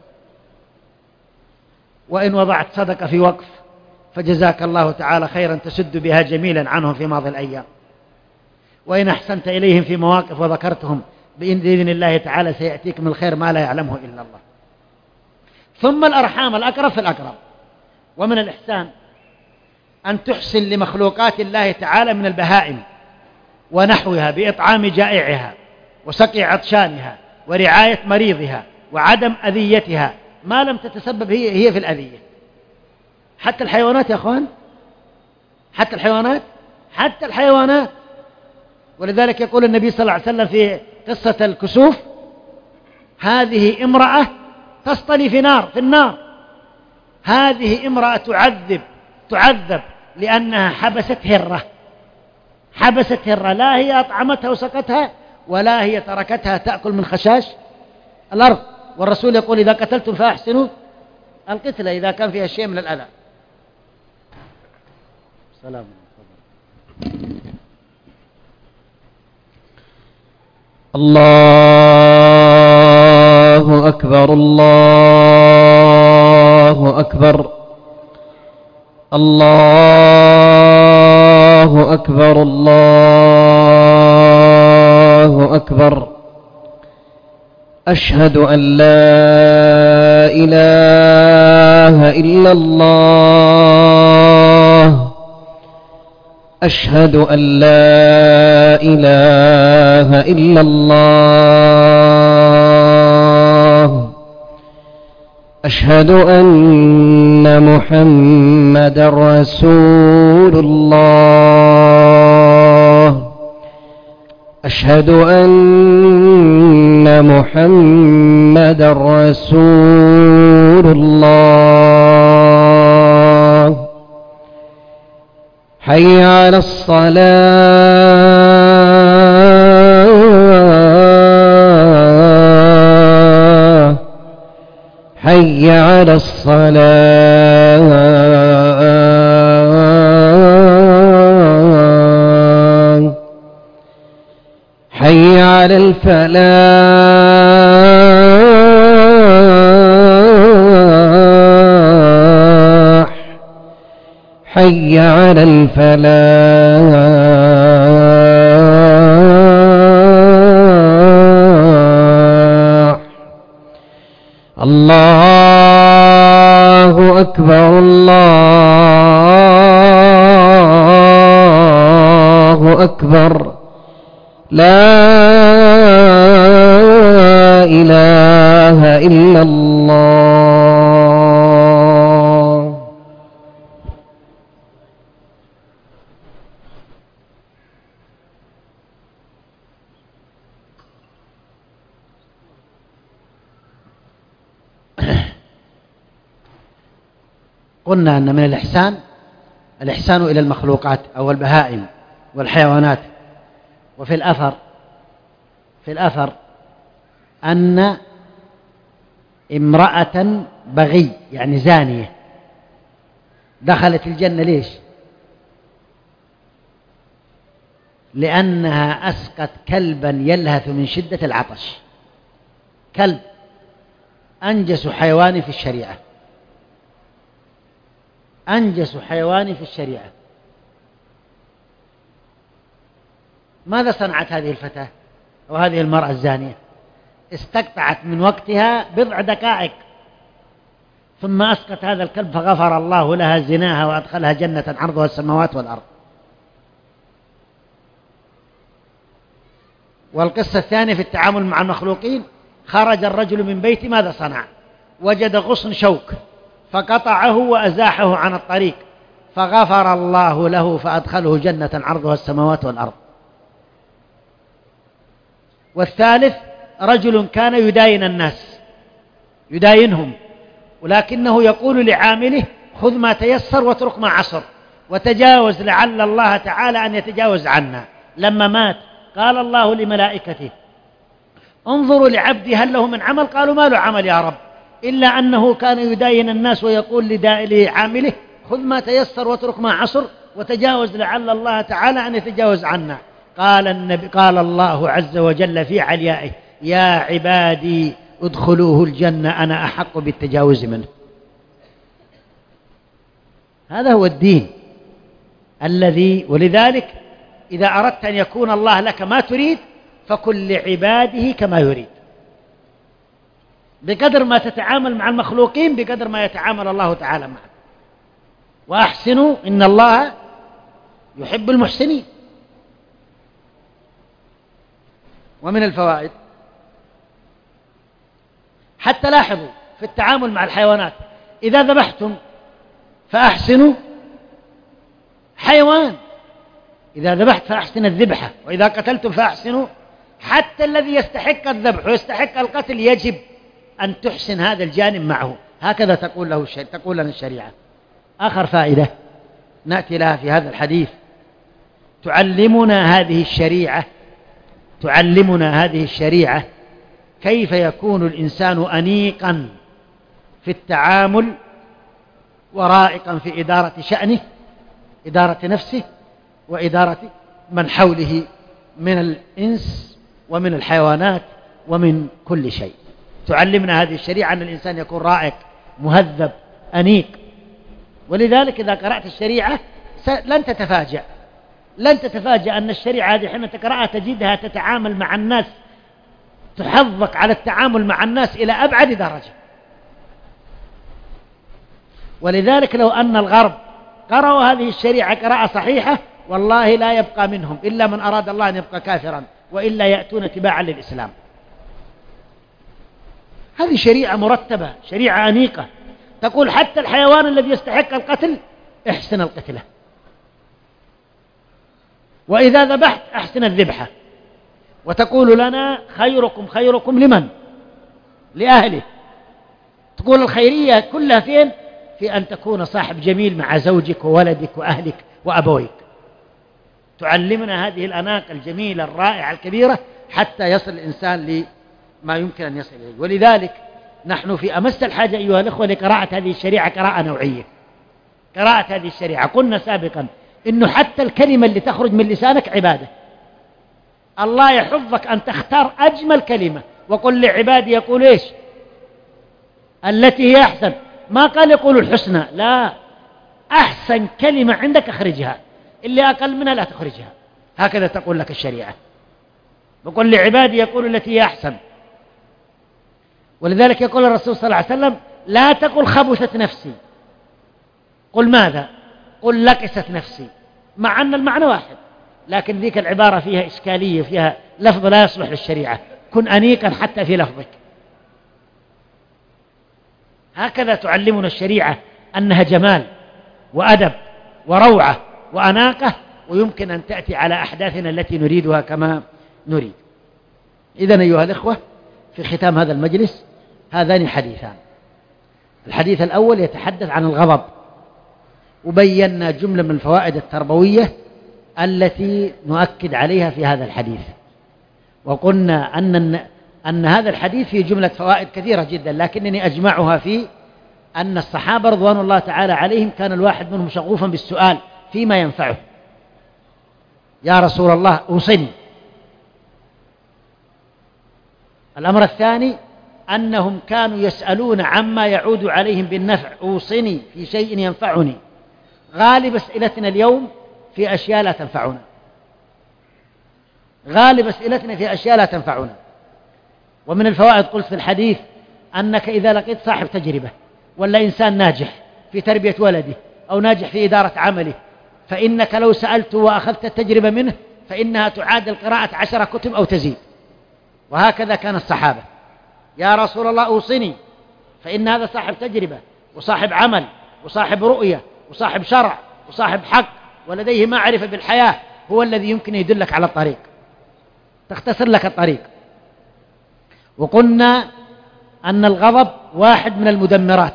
وإن وضعت صدقة في وقف فجزاك الله تعالى خيرا تسد بها جميلا عنهم في ماضي الأيام. وإن أحسنت إليهم في مواقف وذكرتهم بإذن الله تعالى سيأتيك من الخير ما لا يعلمه إلا الله. ثم الأرحام الأقرب في الأقرب. ومن الإحسان أن تحسن لمخلوقات الله تعالى من البهائم ونحوها بإطعام جائعها وسقي عطشانها ورعاية مريضها وعدم أذيتها ما لم تتسبب هي هي في الأذية. حتى الحيوانات يا أخوان، حتى الحيوانات حتى الحيوانات ولذلك يقول النبي صلى الله عليه وسلم في قصة الكسوف: هذه امرأة تصطلي في نار في النار هذه امرأة تعذب تعذب لأنها حبست هرة حبست هرة لا هي أطعمتها وسقتها ولا هي تركتها تأكل من خشاش الأرض. والرسول يقول: إذا قتلتم فأحسنوا القتلة إذا كان فيها شيء من الأذى. سلام. الله أكبر الله أكبر الله أكبر الله أكبر. أشهد أن لا إله إلا الله أشهد أن لا إله إلا الله أشهد أن محمدا رسول الله أشهد أن محمدا رسول الله حي على الصلاة حي على الصلاة حي على الفلاح حي على الفلاح الله أكبر الله أكبر لا إله إلا الله. قلنا أن من الإحسان الإحسان إلى المخلوقات أو البهائم والحيوانات. وفي الأثر في الأثر أن امرأة بغي يعني زانية دخلت الجنة. ليش؟ لأنها أسقت كلبا يلهث من شدة العطش. كلب أنجس حيوان في الشريعة، أنجس حيوان في الشريعة. ماذا صنعت هذه الفتاة أو هذه المرأة الزانية؟ استقطعت من وقتها بضع دقائق ثم أسقط هذا الكلب، فغفر الله لها زناها وأدخلها جنة عرضها السماوات والأرض. والقصة الثانية في التعامل مع المخلوقين: خرج الرجل من بيته، ماذا صنع؟ وجد غصن شوك فقطعه وأزاحه عن الطريق، فغفر الله له فأدخله جنة عرضها السماوات والأرض. والثالث: رجل كان يداين الناس، يداينهم، ولكنه يقول لعامله: خذ ما تيسر واترك ما عسر، وتجاوز لعل الله تعالى أن يتجاوز عنا. لما مات قال الله لملائكته: انظروا لعبدي هل له من عمل؟ قالوا: ما له عمل يا رب، إلا أنه كان يداين الناس ويقول لعامله: خذ ما تيسر واترك ما عسر، وتجاوز لعل الله تعالى أن يتجاوز عنا. قال النبي قال الله عز وجل في عليائه: يا عبادي ادخلوه الجنة أنا أحق بالتجاوز منه. هذا هو الدين الذي، ولذلك إذا أردت أن يكون الله لك ما تريد فكن لعباده كما يريد. بقدر ما تتعامل مع المخلوقين بقدر ما يتعامل الله تعالى معك. وأحسنوا إن الله يحب المحسنين. ومن الفوائد حتى لاحظوا في التعامل مع الحيوانات: إذا ذبحتم فأحسنوا، حيوان إذا ذبحت فأحسن الذبحة، وإذا قتلتم فأحسنوا. حتى الذي يستحق الذبح ويستحق القتل يجب أن تحسن هذا الجانب معه. هكذا تقول له الشريعة، تقول لنا الشريعة. آخر فائدة نأتي لها في هذا الحديث: تعلمنا هذه الشريعة تعلمنا هذه الشريعة كيف يكون الإنسان أنيقا في التعامل ورائقا في إدارة شأنه، إدارة نفسه وإدارة من حوله من الإنس ومن الحيوانات ومن كل شيء. تعلمنا هذه الشريعة أن الإنسان يكون رائق مهذب أنيق. ولذلك إذا قرأت الشريعة لن تتفاجأ لن تتفاجأ أن الشريعة هذه حين تقرأها تجدها تتعامل مع الناس، تحضك على التعامل مع الناس إلى أبعد درجة. ولذلك لو أن الغرب قرأوا هذه الشريعة قراءة صحيحة والله لا يبقى منهم إلا من أراد الله أن يبقى كافرا، وإلا يأتون تباعا للإسلام. هذه شريعة مرتبة، شريعة أنيقة، تقول حتى الحيوان الذي يستحق القتل احسن القتلة، وإذا ذبحت أحسن الذبحة، وتقول لنا خيركم خيركم لمن؟ لأهله. تقول الخيرية كلها فين؟ في أن تكون صاحب جميل مع زوجك وولدك وأهلك وأبويك. تعلمنا هذه الأناقة الجميلة الرائعة الكبيرة حتى يصل الإنسان لما يمكن أن يصل إليه. ولذلك نحن في أمس الحاجة أيها الأخوة لقراءة هذه الشريعة قراءة نوعية. قراءة هذه الشريعة قلنا سابقا إنه حتى الكلمة اللي تخرج من لسانك عبادة. الله يحفظك أن تختار أجمل كلمة، وقل لعبادي يقول إيش؟ التي هي أحسن. ما قال يقول الحسنى، لا، أحسن كلمة عندك أخرجها، اللي أقل منها لا تخرجها. هكذا تقول لك الشريعة. وقل لعبادي يقول التي هي أحسن. ولذلك يقول الرسول صلى الله عليه وسلم لا تقل خبثت نفسي، قل ماذا؟ قل لكست نفسي، مع أن المعنى واحد، لكن ذيك العبارة فيها إشكالية، فيها لفظ لا يصلح للشريعة. كن أنيقا حتى في لفظك. هكذا تعلمنا الشريعة أنها جمال وأدب وروعة وأناقة، ويمكن أن تأتي على أحداثنا التي نريدها كما نريد. إذن أيها الإخوة، في ختام هذا المجلس هذان حديثان. الحديث الأول يتحدث عن الغضب، وبينا جملة من الفوائد التربوية التي نؤكد عليها في هذا الحديث، وقلنا أن أن هذا الحديث فيه جملة فوائد كثيرة جدا، لكنني أجمعها في أن الصحابة رضوان الله تعالى عليهم كان الواحد منهم شغوفا بالسؤال فيما ينفعه. يا رسول الله أوصني. الأمر الثاني أنهم كانوا يسألون عما يعود عليهم بالنفع، أوصني في شيء ينفعني. غالب أسئلتنا اليوم في أشياء لا تنفعنا، غالب أسئلتنا في أشياء لا تنفعنا. ومن الفوائد قلت في الحديث أنك إذا لقيت صاحب تجربة ولا إنسان ناجح في تربية ولده أو ناجح في إدارة عمله، فإنك لو سألته وأخذت التجربة منه فإنها تعادل قراءة عشر كتب أو تزيد. وهكذا كان الصحابة. يا رسول الله أوصني، فإن هذا صاحب تجربة وصاحب عمل وصاحب رؤية وصاحب شرع وصاحب حق ولديه معرفة بالحياة، هو الذي يمكن يدلك على الطريق، تختصر لك الطريق. وقلنا أن الغضب واحد من المدمرات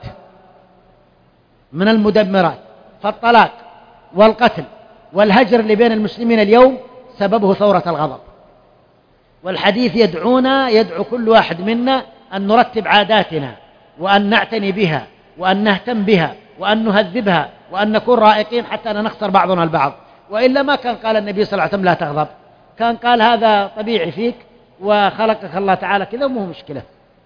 من المدمرات فالطلاق والقتل والهجر اللي بين المسلمين اليوم سببه ثورة الغضب. والحديث يدعونا، يدعو كل واحد منا أن نرتب عاداتنا وأن نعتني بها وأن نهتم بها وأن نهذبها وأن نكون رائقين حتى لا نخسر بعضنا البعض. وإلا ما كان قال النبي صلى الله عليه وسلم لا تغضب، كان قال هذا طبيعي فيك وخلقك الله تعالى كذا ومو مشكلة.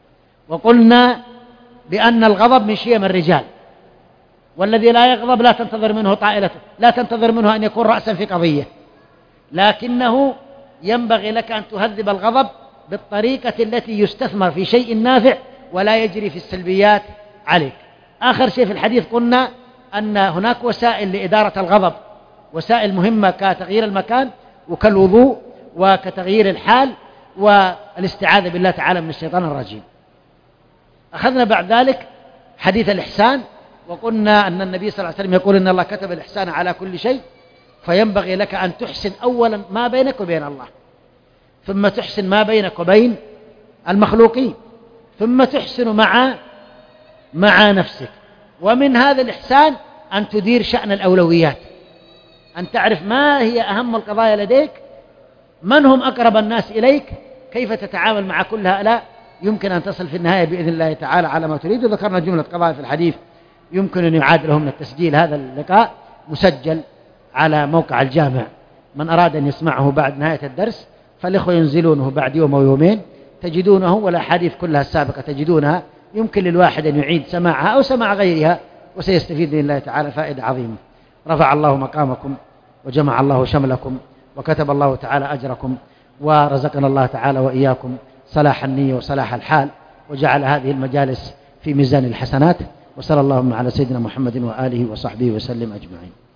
وقلنا بأن الغضب من شيم الرجال، والذي لا يغضب لا تنتظر منه طائلته، لا تنتظر منه أن يكون رأسا في قضية، لكنه ينبغي لك أن تهذب الغضب بالطريقة التي يستثمر في شيء نافع ولا يجري في السلبيات عليك. آخر شيء في الحديث قلنا أن هناك وسائل لإدارة الغضب، وسائل مهمة كتغيير المكان وكالوضوء وكتغيير الحال والاستعاذة بالله تعالى من الشيطان الرجيم. أخذنا بعد ذلك حديث الإحسان، وقلنا أن النبي صلى الله عليه وسلم يقول إن الله كتب الإحسان على كل شيء، فينبغي لك أن تحسن أولا ما بينك وبين الله، ثم تحسن ما بينك وبين المخلوقين، ثم تحسن مع مع نفسك. ومن هذا الإحسان أن تدير شأن الأولويات، أن تعرف ما هي أهم القضايا لديك، من هم أقرب الناس إليك، كيف تتعامل مع كل هؤلاء، يمكن أن تصل في النهاية بإذن الله تعالى على ما تريد. وذكرنا جملة قضايا في الحديث يمكن أن يعاد لهم التسجيل، هذا اللقاء مسجل على موقع الجامع، من أراد أن يسمعه بعد نهاية الدرس فالإخوة ينزلونه بعد يوم أو يومين تجدونه، والأحاديث كلها السابقة تجدونها، يمكن للواحد أن يعيد سماعها أو سماع غيرها وسيستفيد بإذن الله تعالى فائدة عظيمة. رفع الله مقامكم وجمع الله شملكم وكتب الله تعالى أجركم، ورزقنا الله تعالى وإياكم صلاح النية وصلاح الحال، وجعل هذه المجالس في ميزان الحسنات. وصلى اللهم على سيدنا محمد وآله وصحبه وسلم أجمعين.